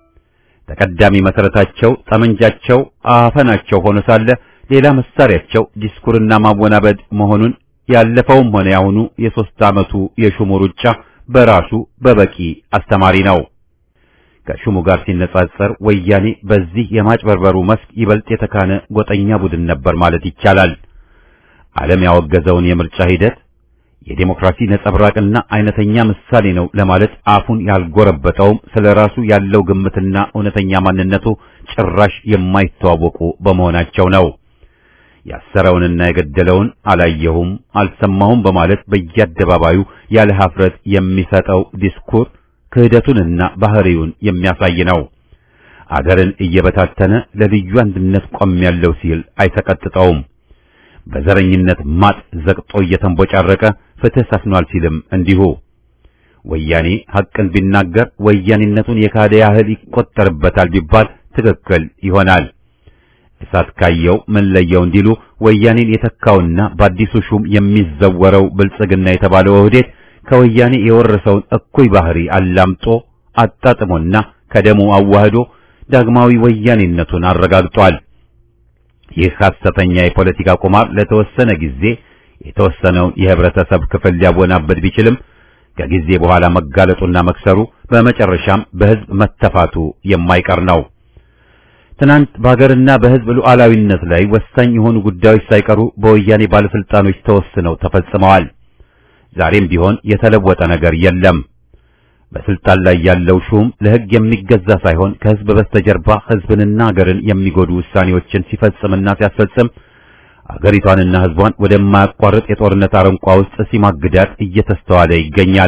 ተቀዳሚ መሰረታቸው ጠመንጃቸው አፈናቸው ሆኖ ሳለ ሌላ መሳሪያቸው ዲስኩርና ማወናበድ መሆኑን ያለፈውም ሆነ ያሁኑ የሶስት ዓመቱ የሹሙ ሩጫ በራሱ በበቂ አስተማሪ ነው። ከሹሙ ጋር ሲነጻጸር ወያኔ በዚህ የማጭበርበሩ መስክ ይበልጥ የተካነ ጎጠኛ ቡድን ነበር ማለት ይቻላል። ዓለም ያወገዘውን የምርጫ ሂደት የዴሞክራሲ ነጸብራቅና አይነተኛ ምሳሌ ነው ለማለት አፉን ያልጎረበጠውም ስለራሱ ያለው ግምትና እውነተኛ ማንነቱ ጭራሽ የማይተዋወቁ በመሆናቸው ነው። ያሰረውንና የገደለውን አላየሁም አልሰማሁም በማለት በየአደባባዩ ያለ ሀፍረት የሚሰጠው ዲስኩር ክህደቱንና ባህሪውን የሚያሳይ ነው። አገርን እየበታተነ ለልዩ አንድነት ቆሜያለሁ ሲል አይሰቀጥጠውም። በዘረኝነት ማጥ ዘቅጦ እየተንቦጫረቀ ፍትህ ሰፍኗል ሲልም እንዲሁ። ወያኔ ሐቅን ቢናገር ወያኔነቱን የካደ ያህል ይቆጠርበታል ቢባል ትክክል ይሆናል። እሳት ካየው ምን ለየው እንዲሉ ወያኔን የተካውና በአዲሱ ሹም የሚዘወረው ብልጽግና የተባለው ኦህዴድ ከወያኔ የወረሰውን እኩይ ባህሪ አላምጦ አጣጥሞና ከደሙ አዋህዶ ዳግማዊ ወያኔነቱን አረጋግጧል። ይህ ሐሰተኛ የፖለቲካ ቁማር ለተወሰነ ጊዜ የተወሰነውን የህብረተሰብ ክፍል ሊያወናበድ ቢችልም ከጊዜ በኋላ መጋለጡና መክሰሩ በመጨረሻም በህዝብ መተፋቱ የማይቀር ነው። ትናንት በሀገርና በህዝብ ሉዓላዊነት ላይ ወሳኝ የሆኑ ጉዳዮች ሳይቀሩ በወያኔ ባለስልጣኖች ተወስነው ተፈጽመዋል። ዛሬም ቢሆን የተለወጠ ነገር የለም። በስልጣን ላይ ያለው ሹም ለህግ የሚገዛ ሳይሆን ከህዝብ በስተጀርባ ህዝብንና ሀገርን የሚጎዱ ውሳኔዎችን ሲፈጽምና ሲያስፈጽም አገሪቷንና ህዝቧን ወደማያቋርጥ የጦርነት አረንቋ ውስጥ ሲማግዳት እየተስተዋለ ይገኛል።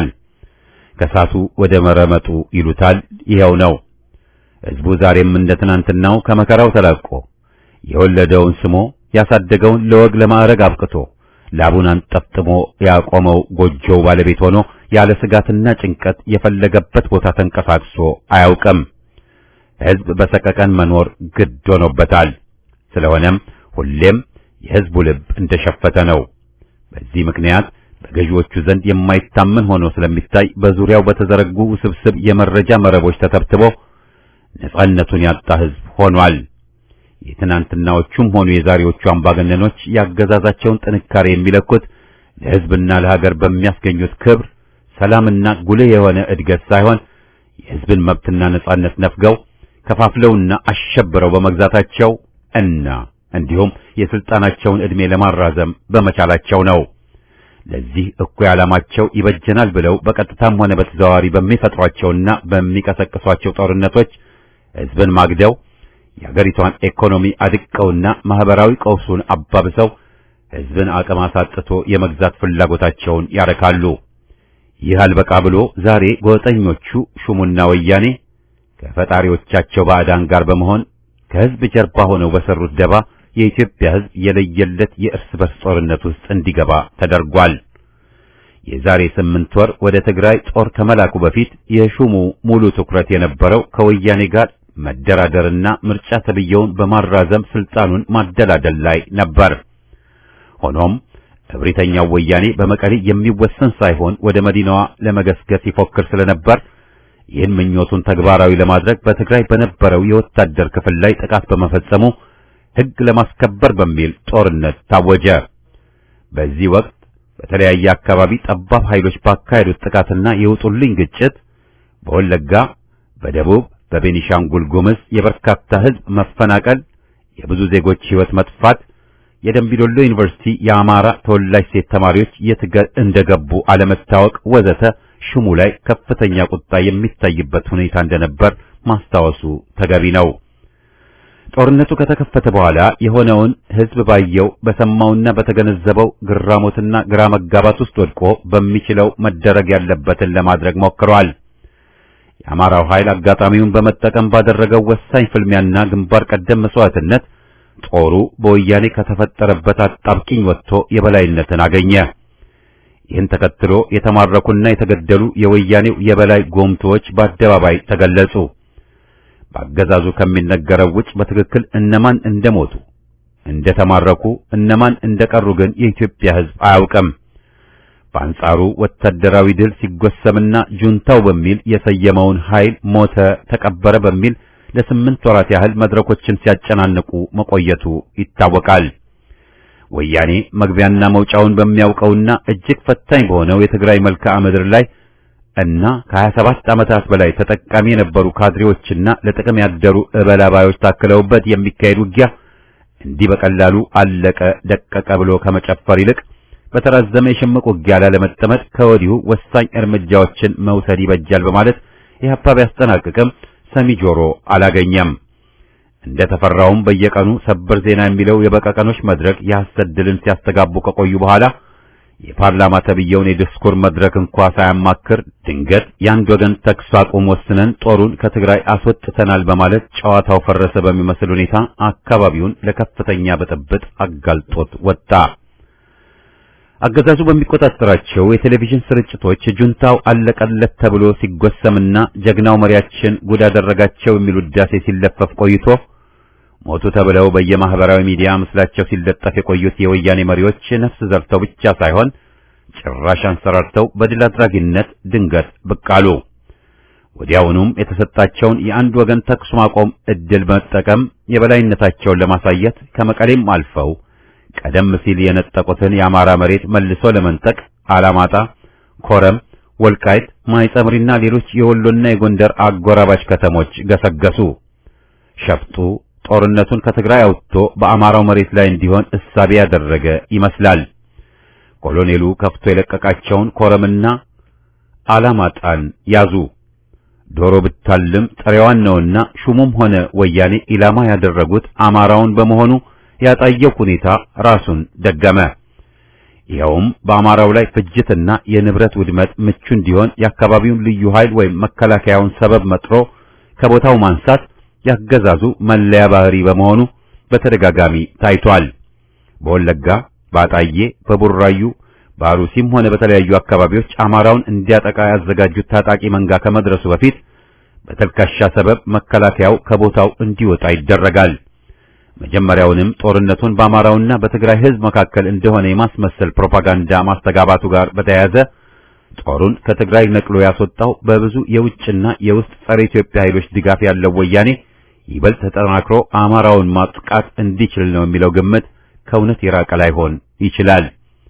ከሳቱ ወደ መረመጡ ይሉታል ይሄው ነው። ህዝቡ ዛሬም እንደ ትናንትናው ከመከራው ተላቆ የወለደውን ስሞ ያሳደገውን ለወግ ለማዕረግ አብቅቶ ላቡን አንጠፍጥሞ ያቆመው ጎጆው ባለቤት ሆኖ ያለ ስጋትና ጭንቀት የፈለገበት ቦታ ተንቀሳቅሶ አያውቅም። ህዝብ በሰቀቀን መኖር ግድ ሆኖበታል። ስለሆነም ሁሌም የሕዝቡ ልብ እንደሸፈተ ነው። በዚህ ምክንያት በገዢዎቹ ዘንድ የማይታመን ሆኖ ስለሚታይ በዙሪያው በተዘረጉ ውስብስብ የመረጃ መረቦች ተተብትቦ ነጻነቱን ያጣ ሕዝብ ሆኗል። የትናንትናዎቹም ሆኑ የዛሬዎቹ አምባገነኖች ያገዛዛቸውን ጥንካሬ የሚለኩት ለሕዝብና ለሀገር በሚያስገኙት ክብር፣ ሰላምና ጉልህ የሆነ እድገት ሳይሆን የሕዝብን መብትና ነጻነት ነፍገው ከፋፍለውና አሸብረው በመግዛታቸው እና እንዲሁም የስልጣናቸውን ዕድሜ ለማራዘም በመቻላቸው ነው። ለዚህ እኩይ ዓላማቸው ይበጀናል ብለው በቀጥታም ሆነ በተዘዋዋሪ በሚፈጥሯቸውና በሚቀሰቅሷቸው ጦርነቶች ሕዝብን ማግደው የአገሪቷን ኢኮኖሚ አድቀውና ማህበራዊ ቀውሱን አባብሰው ሕዝብን አቅም አሳጥቶ የመግዛት ፍላጎታቸውን ያረካሉ። ይህ አልበቃ ብሎ ዛሬ ጎጠኞቹ ሹሙና ወያኔ ከፈጣሪዎቻቸው ባዕዳን ጋር በመሆን ከሕዝብ ጀርባ ሆነው በሰሩት ደባ የኢትዮጵያ ሕዝብ የለየለት የእርስ በርስ ጦርነት ውስጥ እንዲገባ ተደርጓል። የዛሬ 8 ወር ወደ ትግራይ ጦር ከመላኩ በፊት የሹሙ ሙሉ ትኩረት የነበረው ከወያኔ ጋር መደራደርና ምርጫ ተብየውን በማራዘም ስልጣኑን ማደላደል ላይ ነበር። ሆኖም እብሪተኛው ወያኔ በመቀሌ የሚወሰን ሳይሆን ወደ መዲናዋ ለመገስገስ ይፎክር ስለነበር ይህን ምኞቱን ተግባራዊ ለማድረግ በትግራይ በነበረው የወታደር ክፍል ላይ ጥቃት በመፈጸሙ ሕግ ለማስከበር በሚል ጦርነት ታወጀ። በዚህ ወቅት በተለያየ አካባቢ ጠባብ ኃይሎች ባካሄዱት ጥቃትና የውጡልኝ ግጭት በወለጋ፣ በደቡብ፣ በቤኒሻንጉል ጉምዝ የበርካታ ሕዝብ መፈናቀል፣ የብዙ ዜጎች ሕይወት መጥፋት፣ የደምቢዶሎ ዩኒቨርሲቲ የአማራ ተወላጅ ሴት ተማሪዎች እንደገቡ አለመታወቅ ወዘተ ሹሙ ላይ ከፍተኛ ቁጣ የሚታይበት ሁኔታ እንደነበር ማስታወሱ ተገቢ ነው። ጦርነቱ ከተከፈተ በኋላ የሆነውን ሕዝብ ባየው በሰማውና በተገነዘበው ግራሞትና ግራ መጋባት ውስጥ ወድቆ በሚችለው መደረግ ያለበትን ለማድረግ ሞክሯል። የአማራው ኃይል አጋጣሚውን በመጠቀም ባደረገው ወሳኝ ፍልሚያና ግንባር ቀደም መስዋዕትነት ጦሩ በወያኔ ከተፈጠረበት አጣብቂኝ ወጥቶ የበላይነትን አገኘ። ይህን ተከትሎ የተማረኩና የተገደሉ የወያኔው የበላይ ጎምቶች በአደባባይ ተገለጹ። በአገዛዙ ከሚነገረው ውጭ በትክክል እነማን እንደሞቱ፣ እንደተማረኩ፣ እነማን እንደቀሩ ግን የኢትዮጵያ ሕዝብ አያውቅም። በአንጻሩ ወታደራዊ ድል ሲጎሰምና ጁንታው በሚል የሰየመውን ኃይል ሞተ፣ ተቀበረ በሚል ለ8 ወራት ያህል መድረኮችን ሲያጨናንቁ መቆየቱ ይታወቃል። ወያኔ መግቢያና መውጫውን በሚያውቀውና እጅግ ፈታኝ በሆነው የትግራይ መልክዓ ምድር ላይ እና ከ27 ዓመታት በላይ ተጠቃሚ የነበሩ ካድሬዎችና ለጥቅም ያደሩ እበላባዮች ታክለውበት የሚካሄድ ውጊያ እንዲህ በቀላሉ አለቀ ደቀቀ ብሎ ከመጨፈር ይልቅ በተራዘመ የሽምቅ ውጊያ ላለመጠመድ ከወዲሁ ወሳኝ እርምጃዎችን መውሰድ ይበጃል በማለት ኢህአፓ ቢያስጠናቅቅም ሰሚ ጆሮ አላገኘም። እንደተፈራውም በየቀኑ ሰበር ዜና የሚለው የበቀቀኖች መድረክ የሐሰት ድልን ሲያስተጋቡ ከቆዩ በኋላ የፓርላማ ተብየውን የዲስኩር መድረክ እንኳ ሳያማክር ድንገት የአንድ ወገን ተኩስ አቁም ወስነን ጦሩን ከትግራይ አስወጥተናል በማለት ጨዋታው ፈረሰ በሚመስል ሁኔታ አካባቢውን ለከፍተኛ ብጥብጥ አጋልጦት ወጣ። አገዛዙ በሚቆጣጠራቸው የቴሌቪዥን ስርጭቶች ጁንታው አለቀለት ተብሎ ሲጎሰምና ጀግናው መሪያችን ጉድ አደረጋቸው የሚል ውዳሴ ሲለፈፍ ቆይቶ ሞቱ ተብለው በየማህበራዊ ሚዲያ ምስላቸው ሲለጠፍ የቆዩት የወያኔ መሪዎች ነፍስ ዘርተው ብቻ ሳይሆን ጭራሽ አንሰራርተው በድል አድራጊነት ድንገት ብቅ አሉ። ወዲያውኑም የተሰጣቸውን የአንድ ወገን ተኩስ ማቆም እድል በመጠቀም የበላይነታቸውን ለማሳየት ከመቀሌም አልፈው ቀደም ሲል የነጠቁትን የአማራ መሬት መልሶ ለመንጠቅ አላማጣ፣ ኮረም፣ ወልቃይት፣ ማይጸምሪና ሌሎች የወሎና የጎንደር አጎራባች ከተሞች ገሰገሱ። ሸፍጡ ጦርነቱን ከትግራይ አውጥቶ በአማራው መሬት ላይ እንዲሆን እሳቤ ያደረገ ይመስላል። ኮሎኔሉ ከፍቶ የለቀቃቸውን ኮረምና አላማጣን ያዙ። ዶሮ ብታልም ጥሬዋን ነውና ሹሙም ሆነ ወያኔ ኢላማ ያደረጉት አማራውን በመሆኑ ያጣየው ሁኔታ ራሱን ደገመ። ይኸውም በአማራው ላይ ፍጅትና የንብረት ውድመት ምቹ እንዲሆን የአካባቢውን ልዩ ኃይል ወይም መከላከያውን ሰበብ መጥሮ ከቦታው ማንሳት ያገዛዙ መለያ ባህሪ በመሆኑ በተደጋጋሚ ታይቷል። በወለጋ፣ ባጣዬ፣ በቡራዩ፣ በአሩሲም ሆነ በተለያዩ አካባቢዎች አማራውን እንዲያጠቃ ያዘጋጁት ታጣቂ መንጋ ከመድረሱ በፊት በተልካሻ ሰበብ መከላከያው ከቦታው እንዲወጣ ይደረጋል። መጀመሪያውንም ጦርነቱን በአማራውና በትግራይ ሕዝብ መካከል እንደሆነ የማስመሰል ፕሮፓጋንዳ ማስተጋባቱ ጋር በተያያዘ ጦሩን ከትግራይ ነቅሎ ያስወጣው በብዙ የውጭና የውስጥ ጸረ ኢትዮጵያ ኃይሎች ድጋፍ ያለው ወያኔ ይበልጥ ተጠናክሮ አማራውን ማጥቃት እንዲችል ነው የሚለው ግምት ከእውነት የራቀ ላይሆን ይችላል።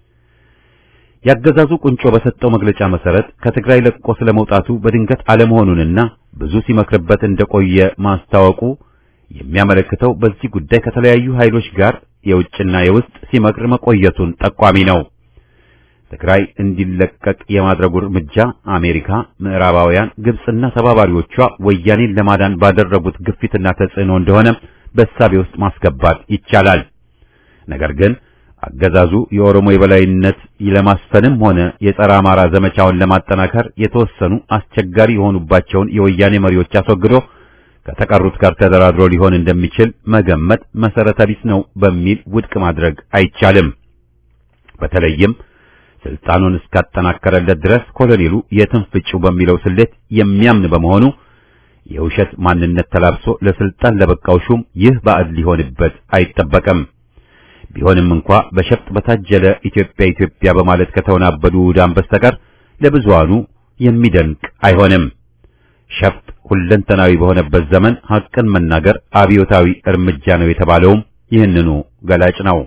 ያገዛዙ ቁንጮ በሰጠው መግለጫ መሰረት ከትግራይ ለቆ ስለመውጣቱ በድንገት አለመሆኑንና ብዙ ሲመክርበት እንደቆየ ማስታወቁ የሚያመለክተው በዚህ ጉዳይ ከተለያዩ ኃይሎች ጋር የውጭና የውስጥ ሲመክር መቆየቱን ጠቋሚ ነው። ትግራይ እንዲለቀቅ የማድረጉ እርምጃ አሜሪካ፣ ምዕራባውያን፣ ግብጽና ተባባሪዎቿ ወያኔን ለማዳን ባደረጉት ግፊትና ተጽዕኖ እንደሆነ በሳቤ ውስጥ ማስገባት ይቻላል። ነገር ግን አገዛዙ የኦሮሞ የበላይነት ለማስፈንም ሆነ የጸረ አማራ ዘመቻውን ለማጠናከር የተወሰኑ አስቸጋሪ የሆኑባቸውን የወያኔ መሪዎች አስወግዶ ከተቀሩት ጋር ተደራድሮ ሊሆን እንደሚችል መገመት መሰረተ ቢስ ነው በሚል ውድቅ ማድረግ አይቻልም። በተለይም ስልጣኑን እስካጠናከረለት ድረስ ኮሎኔሉ የትንፍጩ በሚለው ስሌት የሚያምን በመሆኑ የውሸት ማንነት ተላብሶ ለስልጣን ለበቃው ሹም ይህ ባዕድ ሊሆንበት አይጠበቅም። ቢሆንም እንኳ በሸፍጥ በታጀለ ኢትዮጵያ በማለት ከተወናበዱ ዳን በስተቀር ለብዙሃኑ የሚደንቅ አይሆንም። ሸፍጥ ሁለንተናዊ በሆነበት ዘመን ሐቅን መናገር አብዮታዊ እርምጃ ነው የተባለውም ይህንኑ ገላጭ ነው።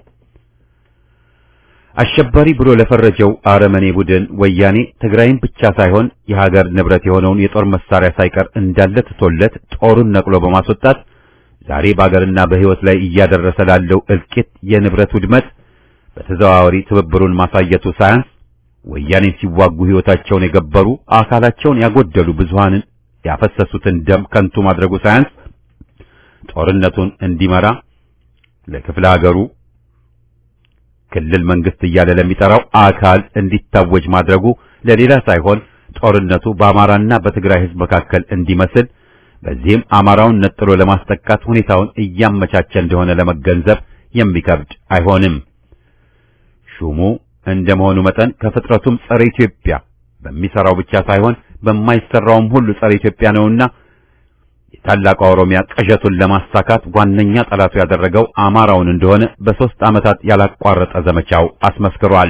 አሸባሪ ብሎ ለፈረጀው አረመኔ ቡድን ወያኔ ትግራይን ብቻ ሳይሆን የሀገር ንብረት የሆነውን የጦር መሳሪያ ሳይቀር እንዳለ ትቶለት ጦሩን ነቅሎ በማስወጣት ዛሬ በአገርና በሕይወት ላይ እያደረሰ ላለው እልቂት፣ የንብረት ውድመት በተዘዋዋሪ ትብብሩን ማሳየቱ ሳያንስ ወያኔን ሲዋጉ ሕይወታቸውን የገበሩ አካላቸውን ያጎደሉ ብዙሃንን ያፈሰሱትን ደም ከንቱ ማድረጉ ሳያንስ ጦርነቱን እንዲመራ ለክፍለ ሀገሩ ክልል መንግስት እያለ ለሚጠራው አካል እንዲታወጅ ማድረጉ ለሌላ ሳይሆን ጦርነቱ በአማራና በትግራይ ሕዝብ መካከል እንዲመስል በዚህም አማራውን ነጥሎ ለማስጠቃት ሁኔታውን እያመቻቸ እንደሆነ ለመገንዘብ የሚከብድ አይሆንም። ሹሙ እንደመሆኑ መጠን ከፍጥረቱም ጸረ ኢትዮጵያ በሚሰራው ብቻ ሳይሆን በማይሰራውም ሁሉ ጸረ ኢትዮጵያ ነውና የታላቁ ኦሮሚያ ቅዠቱን ለማሳካት ዋነኛ ጠላቱ ያደረገው አማራውን እንደሆነ በ3 ዓመታት ያላቋረጠ ዘመቻው አስመስክሯል።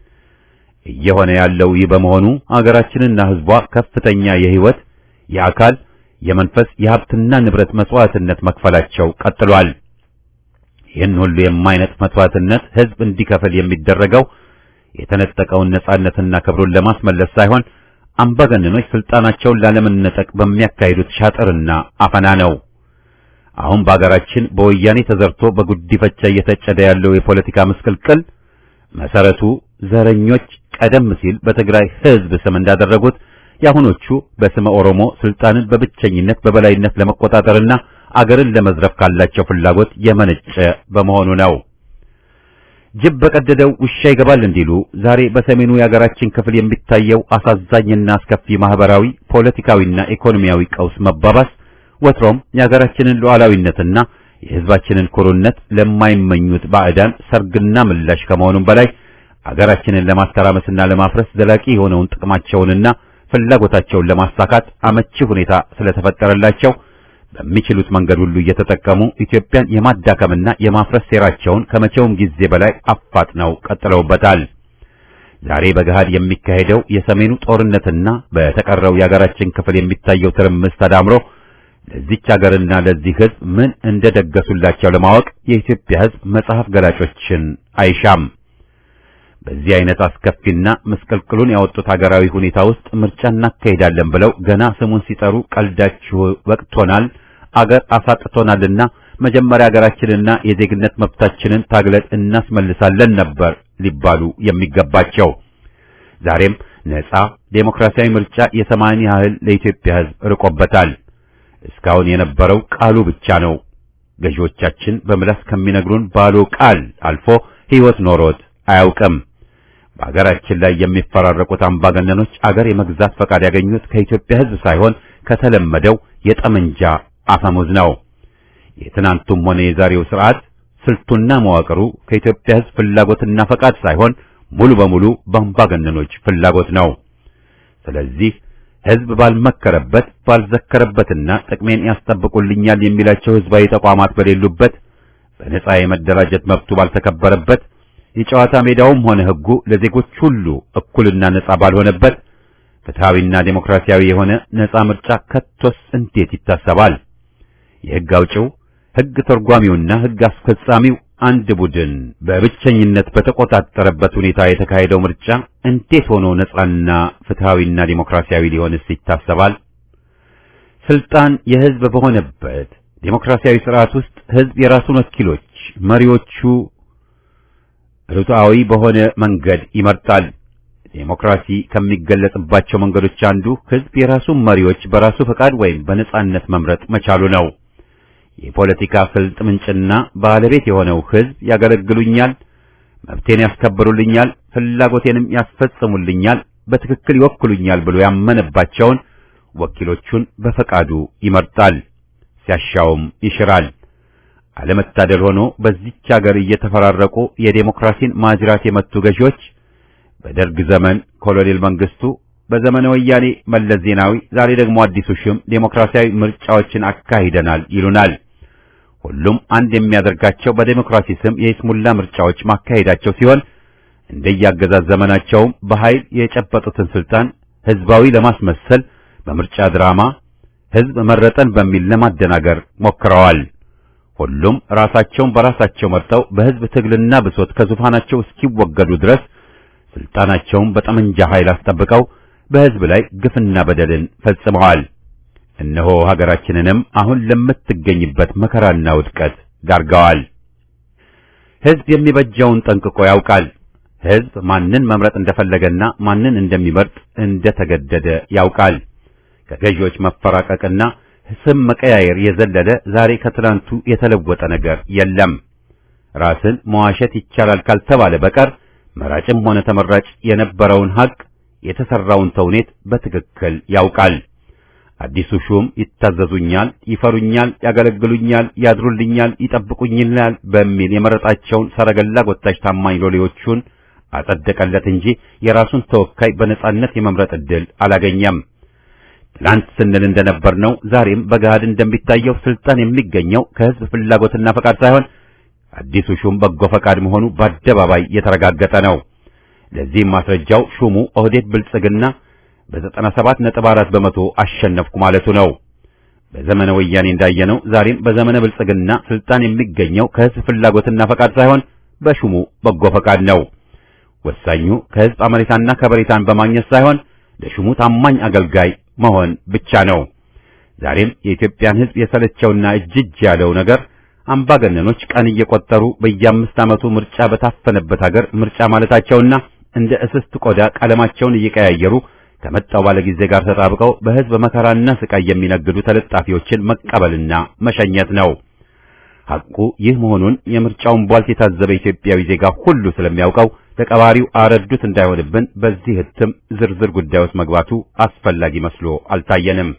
እየሆነ ያለው ይህ በመሆኑ አገራችንና ሕዝቧ ከፍተኛ የህይወት፣ የአካል፣ የመንፈስ፣ የሀብትና ንብረት መስዋዕትነት መክፈላቸው ቀጥሏል። ይህን ሁሉ የማይነጥ መስዋዕትነት ሕዝብ እንዲከፍል የሚደረገው የተነጠቀውን ነጻነትና ክብሩን ለማስመለስ ሳይሆን አምባገነኖች ስልጣናቸውን ላለመነጠቅ በሚያካሂዱት ሻጥርና አፈና ነው። አሁን በአገራችን በወያኔ ተዘርቶ በጉዲፈቻ እየተጨደ ያለው የፖለቲካ ምስቅልቅል መሰረቱ ዘረኞች ቀደም ሲል በትግራይ ሕዝብ ስም እንዳደረጉት ያሁኖቹ በስመ ኦሮሞ ስልጣንን በብቸኝነት በበላይነት ለመቆጣጠርና አገርን ለመዝረፍ ካላቸው ፍላጎት የመነጨ በመሆኑ ነው። ጅብ በቀደደው ውሻ ይገባል እንዲሉ ዛሬ በሰሜኑ የአገራችን ክፍል የሚታየው አሳዛኝና አስከፊ ማህበራዊ፣ ፖለቲካዊና ኢኮኖሚያዊ ቀውስ መባባስ ወትሮም የአገራችንን ሉዓላዊነትና የሕዝባችንን ኩሩነት ለማይመኙት ባዕዳን ሰርግና ምላሽ ከመሆኑም በላይ አገራችንን ለማስተራመስና ለማፍረስ ዘላቂ የሆነውን ጥቅማቸውንና ፍላጎታቸውን ለማሳካት አመቺ ሁኔታ ስለተፈጠረላቸው በሚችሉት መንገድ ሁሉ እየተጠቀሙ ኢትዮጵያን የማዳከምና የማፍረስ ሴራቸውን ከመቼውም ጊዜ በላይ አፋጥነው ቀጥለውበታል። ዛሬ በገሃድ የሚካሄደው የሰሜኑ ጦርነትና በተቀረው የአገራችን ክፍል የሚታየው ትርምስ ተዳምሮ ለዚች አገርና ለዚህ ሕዝብ ምን እንደደገሱላቸው ለማወቅ የኢትዮጵያ ሕዝብ መጽሐፍ ገላጮችን አይሻም። በዚህ አይነት አስከፊና መስቀልቅሉን ያወጡት ሀገራዊ ሁኔታ ውስጥ ምርጫ እናካሄዳለን ብለው ገና ስሙን ሲጠሩ ቀልዳችሁ ወቅቶናል፣ አገር አሳጥቶናልና መጀመሪያ ሀገራችንና የዜግነት መብታችንን ታግለን እናስመልሳለን ነበር ሊባሉ የሚገባቸው። ዛሬም ነጻ ዴሞክራሲያዊ ምርጫ የሰማን ያህል ለኢትዮጵያ ሕዝብ ርቆበታል። እስካሁን የነበረው ቃሉ ብቻ ነው። ገዢዎቻችን በምላስ ከሚነግሩን ባሉ ቃል አልፎ ሕይወት ኖሮት አያውቅም። በአገራችን ላይ የሚፈራረቁት አምባገነኖች አገር የመግዛት ፈቃድ ያገኙት ከኢትዮጵያ ሕዝብ ሳይሆን ከተለመደው የጠመንጃ አፈሙዝ ነው። የትናንቱም ሆነ የዛሬው ስርዓት ስልቱና መዋቅሩ ከኢትዮጵያ ሕዝብ ፍላጎትና ፈቃድ ሳይሆን ሙሉ በሙሉ በአምባገነኖች ፍላጎት ነው። ስለዚህ ሕዝብ ባልመከረበት ባልዘከረበትና ጥቅሜን ያስጠብቁልኛል የሚላቸው ሕዝባዊ ተቋማት በሌሉበት በነጻ የመደራጀት መብቱ ባልተከበረበት፣ የጨዋታ ሜዳውም ሆነ ሕጉ ለዜጎች ሁሉ እኩልና ነጻ ባልሆነበት ፍትሃዊና ዴሞክራሲያዊ የሆነ ነጻ ምርጫ ከቶስ እንዴት ይታሰባል? የሕግ አውጪው፣ ሕግ ተርጓሚውና ሕግ አስፈጻሚው አንድ ቡድን በብቸኝነት በተቆጣጠረበት ሁኔታ የተካሄደው ምርጫ እንዴት ሆኖ ነጻና ፍትሃዊና ዴሞክራሲያዊ ሊሆንስ ይታሰባል? ስልጣን የሕዝብ በሆነበት ዴሞክራሲያዊ ስርዓት ውስጥ ሕዝብ የራሱን ወኪሎች፣ መሪዎቹ ርቱዓዊ በሆነ መንገድ ይመርጣል። ዴሞክራሲ ከሚገለጽባቸው መንገዶች አንዱ ሕዝብ የራሱን መሪዎች በራሱ ፈቃድ ወይም በነጻነት መምረጥ መቻሉ ነው። የፖለቲካ ስልት ምንጭና ባለቤት የሆነው ሕዝብ ያገለግሉኛል፣ መብቴን ያስከብሩልኛል፣ ፍላጎቴንም ያስፈጽሙልኛል፣ በትክክል ይወክሉኛል ብሎ ያመነባቸውን ወኪሎቹን በፈቃዱ ይመርጣል፣ ሲያሻውም ይሽራል። አለመታደል ሆኖ በዚች ሀገር እየተፈራረቁ የዴሞክራሲን ማጅራት የመቱ ገዢዎች በደርግ ዘመን ኮሎኔል መንግስቱ፣ በዘመነ ወያኔ መለስ ዜናዊ፣ ዛሬ ደግሞ አዲሱ ሹም ዴሞክራሲያዊ ምርጫዎችን አካሂደናል ይሉናል። ሁሉም አንድ የሚያደርጋቸው በዴሞክራሲ ስም የይስሙላ ምርጫዎች ማካሄዳቸው ሲሆን እንደያገዛዝ ዘመናቸውም በኃይል የጨበጡትን ስልጣን ህዝባዊ ለማስመሰል በምርጫ ድራማ ህዝብ መረጠን በሚል ለማደናገር ሞክረዋል። ሁሉም ራሳቸውን በራሳቸው መርጠው በህዝብ ትግልና ብሶት ከዙፋናቸው እስኪወገዱ ድረስ ስልጣናቸውን በጠመንጃ ኃይል አስጠብቀው በህዝብ ላይ ግፍና በደልን ፈጽመዋል። እነሆ ሀገራችንንም አሁን ለምትገኝበት መከራና ውድቀት ዳርገዋል። ህዝብ የሚበጀውን ጠንቅቆ ያውቃል። ህዝብ ማንን መምረጥ እንደፈለገና ማንን እንደሚመርጥ እንደተገደደ ያውቃል። ከገዢዎች መፈራቀቅና ስም መቀያየር የዘለለ ዛሬ ከትላንቱ የተለወጠ ነገር የለም። ራስን መዋሸት ይቻላል ካልተባለ በቀር መራጭም ሆነ ተመራጭ የነበረውን ሀቅ፣ የተሰራውን ተውኔት በትክክል ያውቃል። አዲሱ ሹም ይታዘዙኛል፣ ይፈሩኛል፣ ያገለግሉኛል፣ ያድሩልኛል፣ ይጠብቁኛል በሚል የመረጣቸውን ሰረገላ ጎታች ታማኝ ሎሌዎቹን አጸደቀለት እንጂ የራሱን ተወካይ በነጻነት የመምረጥ ዕድል አላገኘም። ትላንት ስንል እንደነበርነው ዛሬም በገሃድ እንደሚታየው ስልጣን የሚገኘው ከህዝብ ፍላጎትና ፈቃድ ሳይሆን አዲሱ ሹም በጎ ፈቃድ መሆኑ በአደባባይ የተረጋገጠ ነው። ለዚህም ማስረጃው ሹሙ ኦህዴድ ብልጽግና በ97.4 በመቶ አሸነፍኩ ማለቱ ነው። በዘመነ ወያኔ እንዳየነው ዛሬም በዘመነ ብልጽግና ስልጣን የሚገኘው ከህዝብ ፍላጎትና ፈቃድ ሳይሆን በሹሙ በጎ ፈቃድ ነው። ወሳኙ ከህዝብ አመኔታና ከበሬታን በማግኘት ሳይሆን ለሹሙ ታማኝ አገልጋይ መሆን ብቻ ነው። ዛሬም የኢትዮጵያን ህዝብ የሰለቸውና እጅጅ ያለው ነገር አምባገነኖች ቀን እየቆጠሩ በየ5 ዓመቱ ምርጫ በታፈነበት ሀገር ምርጫ ማለታቸውና እንደ እስስት ቆዳ ቀለማቸውን እየቀያየሩ ከመጣው ባለጊዜ ጋር ተጣብቀው በህዝብ መከራና ስቃይ የሚነግዱ ተለጣፊዎችን መቀበልና መሸኘት ነው። ሐቁ ይህ መሆኑን የምርጫውን ቧልት የታዘበ ኢትዮጵያዊ ዜጋ ሁሉ ስለሚያውቀው ተቀባሪው አረዱት እንዳይሆንብን በዚህ ህትም ዝርዝር ጉዳዮች መግባቱ አስፈላጊ መስሎ አልታየንም።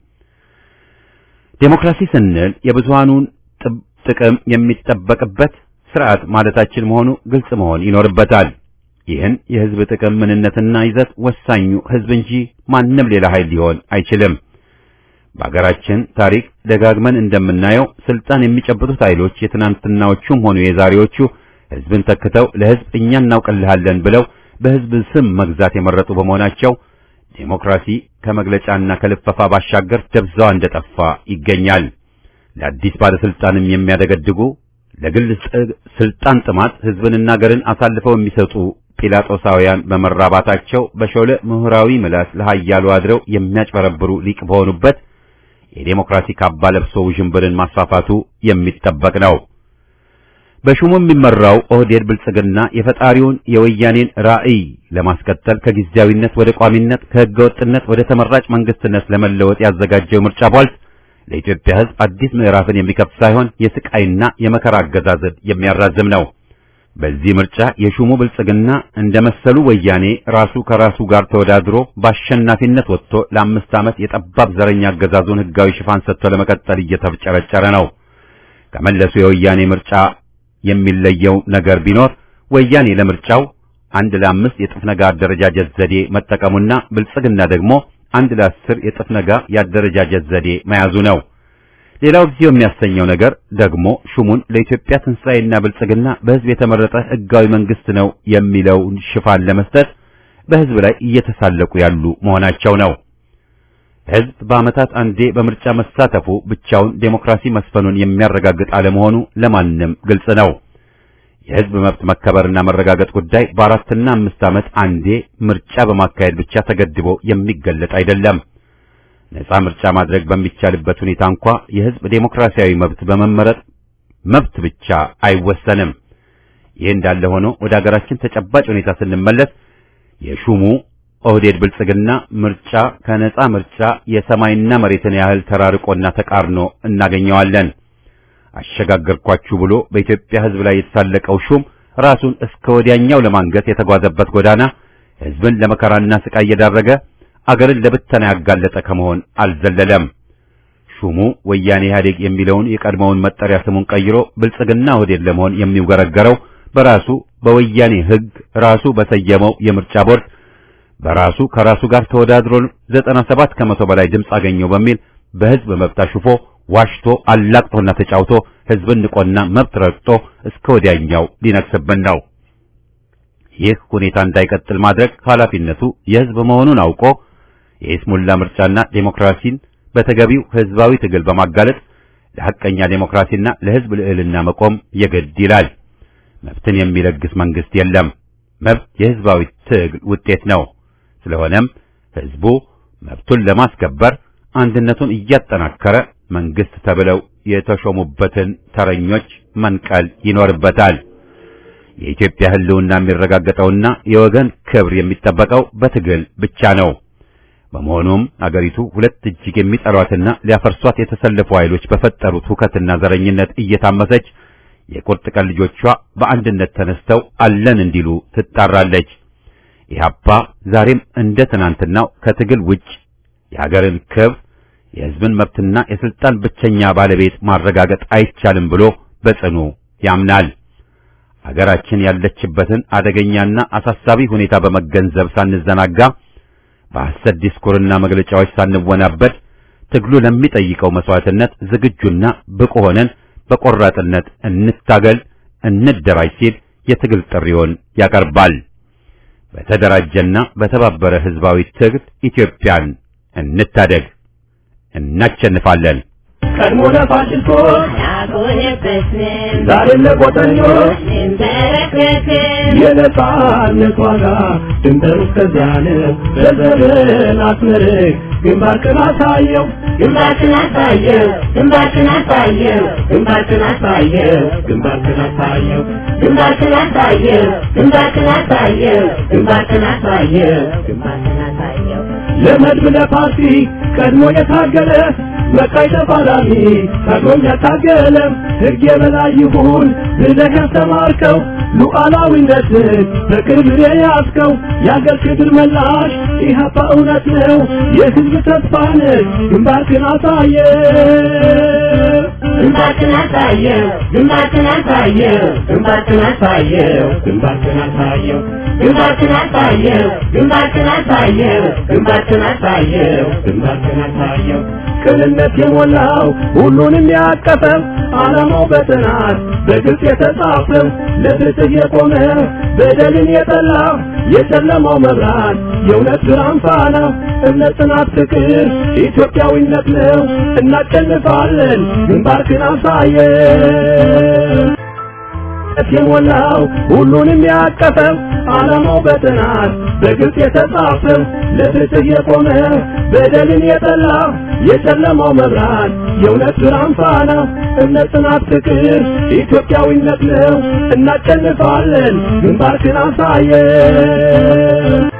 ዴሞክራሲ ስንል የብዙሃኑን ጥቅም የሚጠበቅበት ስርዓት ማለታችን መሆኑ ግልጽ መሆን ይኖርበታል። ይህን የህዝብ ጥቅም ምንነትና ይዘት ወሳኙ ህዝብ እንጂ ማንም ሌላ ኃይል ሊሆን አይችልም። በአገራችን ታሪክ ደጋግመን እንደምናየው ስልጣን የሚጨብጡት ኃይሎች የትናንትናዎቹም ሆኑ የዛሬዎቹ ህዝብን ተክተው ለህዝብ እኛ እናውቅልሃለን ብለው በህዝብ ስም መግዛት የመረጡ በመሆናቸው ዴሞክራሲ ከመግለጫና ከልፈፋ ባሻገር ደብዛዋ እንደጠፋ ይገኛል። ለአዲስ ባለስልጣንም የሚያደገድጉ ለግል ስልጣን ጥማት ህዝብንና ሀገርን አሳልፈው የሚሰጡ ጲላጦሳውያን በመራባታቸው በሾለ ምሁራዊ ምላስ ለሃያሉ አድረው የሚያጭበረብሩ ሊቅ በሆኑበት የዴሞክራሲ ካባ ለብሶ ውዥንብርን ማስፋፋቱ የሚጠበቅ ነው። በሹሙ የሚመራው ኦህዴድ ብልጽግና የፈጣሪውን የወያኔን ራዕይ ለማስቀጠል ከጊዜያዊነት ወደ ቋሚነት ከህገወጥነት ወደ ተመራጭ መንግስትነት ለመለወጥ ያዘጋጀው ምርጫ ቧልት ለኢትዮጵያ ህዝብ አዲስ ምዕራፍን የሚከፍት ሳይሆን የስቃይና የመከራ አገዛዝን የሚያራዝም ነው። በዚህ ምርጫ የሹሙ ብልጽግና እንደመሰሉ ወያኔ ራሱ ከራሱ ጋር ተወዳድሮ በአሸናፊነት ወጥቶ ለ5 ዓመት የጠባብ ዘረኛ አገዛዙን ህጋዊ ሽፋን ሰጥቶ ለመቀጠል እየተጨረጨረ ነው። ከመለሱ የወያኔ ምርጫ የሚለየው ነገር ቢኖር ወያኔ ለምርጫው 1 ለ5 የጥፍነጋ አደረጃጀት ዘዴ መጠቀሙና ብልጽግና ደግሞ 1 ለ10 የጥፍነጋ የአደረጃጀት ዘዴ መያዙ ነው። ሌላው ጊዜው የሚያሰኘው ነገር ደግሞ ሹሙን ለኢትዮጵያ ትንሣኤና ብልጽግና በህዝብ የተመረጠ ህጋዊ መንግስት ነው የሚለው ሽፋን ለመስጠት በህዝብ ላይ እየተሳለቁ ያሉ መሆናቸው ነው። ህዝብ በአመታት አንዴ በምርጫ መሳተፉ ብቻውን ዴሞክራሲ መስፈኑን የሚያረጋግጥ አለመሆኑ ለማንም ግልጽ ነው። የህዝብ መብት መከበርና መረጋገጥ ጉዳይ በአራትና አምስት ዓመት አንዴ ምርጫ በማካሄድ ብቻ ተገድቦ የሚገለጥ አይደለም። ነፃ ምርጫ ማድረግ በሚቻልበት ሁኔታ እንኳ የህዝብ ዴሞክራሲያዊ መብት በመመረጥ መብት ብቻ አይወሰንም። ይህ እንዳለ ሆኖ ወደ ሀገራችን ተጨባጭ ሁኔታ ስንመለስ የሹሙ ኦህዴድ ብልጽግና ምርጫ ከነፃ ምርጫ የሰማይና መሬትን ያህል ተራርቆና ተቃርኖ እናገኘዋለን። አሸጋገርኳችሁ ብሎ በኢትዮጵያ ህዝብ ላይ የተሳለቀው ሹም ራሱን እስከ ወዲያኛው ለማንገት የተጓዘበት ጎዳና ህዝብን ለመከራና ስቃይ እየዳረገ አገርን ለብተና ያጋለጠ ከመሆን አልዘለለም። ሹሙ ወያኔ ኢህአዴግ የሚለውን የቀድሞውን መጠሪያ ስሙን ቀይሮ ብልጽግና ኦህዴድ ለመሆን የሚውገረገረው በራሱ በወያኔ ህግ ራሱ በሰየመው የምርጫ ቦርድ በራሱ ከራሱ ጋር ተወዳድሮ 97 ከመቶ በላይ ድምፅ አገኘው በሚል በህዝብ መብት አሽፎ ዋሽቶ አላቅቶና ተጫውቶ ህዝብን ንቆና መብት ረግጦ እስከ ወዲያኛው ሊነክስብን ነው። ይህ ሁኔታ እንዳይቀጥል ማድረግ ኃላፊነቱ የህዝብ መሆኑን አውቆ የኢስሙላ ምርጫና ዴሞክራሲን በተገቢው ህዝባዊ ትግል በማጋለጥ ለሐቀኛ ዴሞክራሲና ለህዝብ ልዕልና መቆም የግድ ይላል። መብትን የሚለግስ መንግስት የለም። መብት የህዝባዊ ትግል ውጤት ነው። ስለሆነም ህዝቡ መብቱን ለማስከበር አንድነቱን እያጠናከረ መንግስት ተብለው የተሾሙበትን ተረኞች መንቀል ይኖርበታል። የኢትዮጵያ ህልውና የሚረጋገጠውና የወገን ክብር የሚጠበቀው በትግል ብቻ ነው። በመሆኑም አገሪቱ ሁለት እጅግ የሚጠሏትና ሊያፈርሷት የተሰለፉ ኃይሎች በፈጠሩት ሁከትና ዘረኝነት እየታመሰች የቁርጥ ቀን ልጆቿ በአንድነት ተነስተው አለን እንዲሉ ትጣራለች። ኢህአፓ ዛሬም እንደ ትናንትናው ከትግል ውጭ የሀገርን ክብር የህዝብን መብትና የስልጣን ብቸኛ ባለቤት ማረጋገጥ አይቻልም ብሎ በጽኑ ያምናል። ሀገራችን ያለችበትን አደገኛና አሳሳቢ ሁኔታ በመገንዘብ ሳንዘናጋ በሐሰት ዲስኩርና መግለጫዎች ሳንወናበድ ትግሉ ለሚጠይቀው መስዋዕትነት ዝግጁና ብቁ ሆነን በቆራጥነት እንታገል፣ እንደራጅ ሲል የትግል ጥሪውን ያቀርባል። በተደራጀና በተባበረ ህዝባዊ ትግል ኢትዮጵያን እንታደግ፣ እናሸንፋለን። ቀድሞ ለፋሽስቶች ያጎነበስን ዛሬም ለቆጠኞች እንበረከክን የነጻነት ዋጋ ድንበሩ እስከዚያ ነው። በዘመን አስመርቅ ግንባርክን አሳየው ግንባርክን አሳየው ግንባርክን አሳየው ግንባርክን አሳየው ግንባርክን አሳየው ግንባርክን አሳየው ግንባርክን አሳየው ግንባርክን አሳየው ግንባርክን አሳየው ለመድብ ለፓርቲ ቀድሞ የታገለ መቃይ ተፋላሚ ታግሎም ያታገለ ሕግ የበላይ ይሁን ብለህ ያስተማርከው ሉዓላዊነትን በቅርብ የያዝከው የአገር ክብር መላሽ ኢህአፓ እውነት ነው የሕዝብ ተስፋ ነህ። ግንባርክን አሳየው ግንባርክን አሳየው ግንባርክን አሳየው ግንባርክን አሳየው ግንባርክን አሳየው ግንባርክን አሳየው ግንባርክን አሳየው ግንባርክን አሳየው ግንባርክን አሳየው ቅንነት የሞላው ሁሉንም ያቀፈው ዓላማው በጥናት በግልጽ የተጻፈው ለፍትህ የቆመ በደልን የጠላ የጨለማው መብራት የእውነት ብርሃን ፋና እምነት፣ ጽናት፣ ፍቅር ኢትዮጵያዊነት ነው። እናሸንፋለን። ግንባርክን አሳየው የሞላው ሁሉንም ያቀፈው ዓላማው በጥናት በግልጽ የተጻፈው ለፍትህ የቆመ በደልን የጠላ የጨለማው መብራት የእውነት ብርሃን ፋና እምነት፣ ጽናት፣ ፍቅር ኢትዮጵያዊነት ነው። እናሸንፋለን። ግንባርክን አሳየው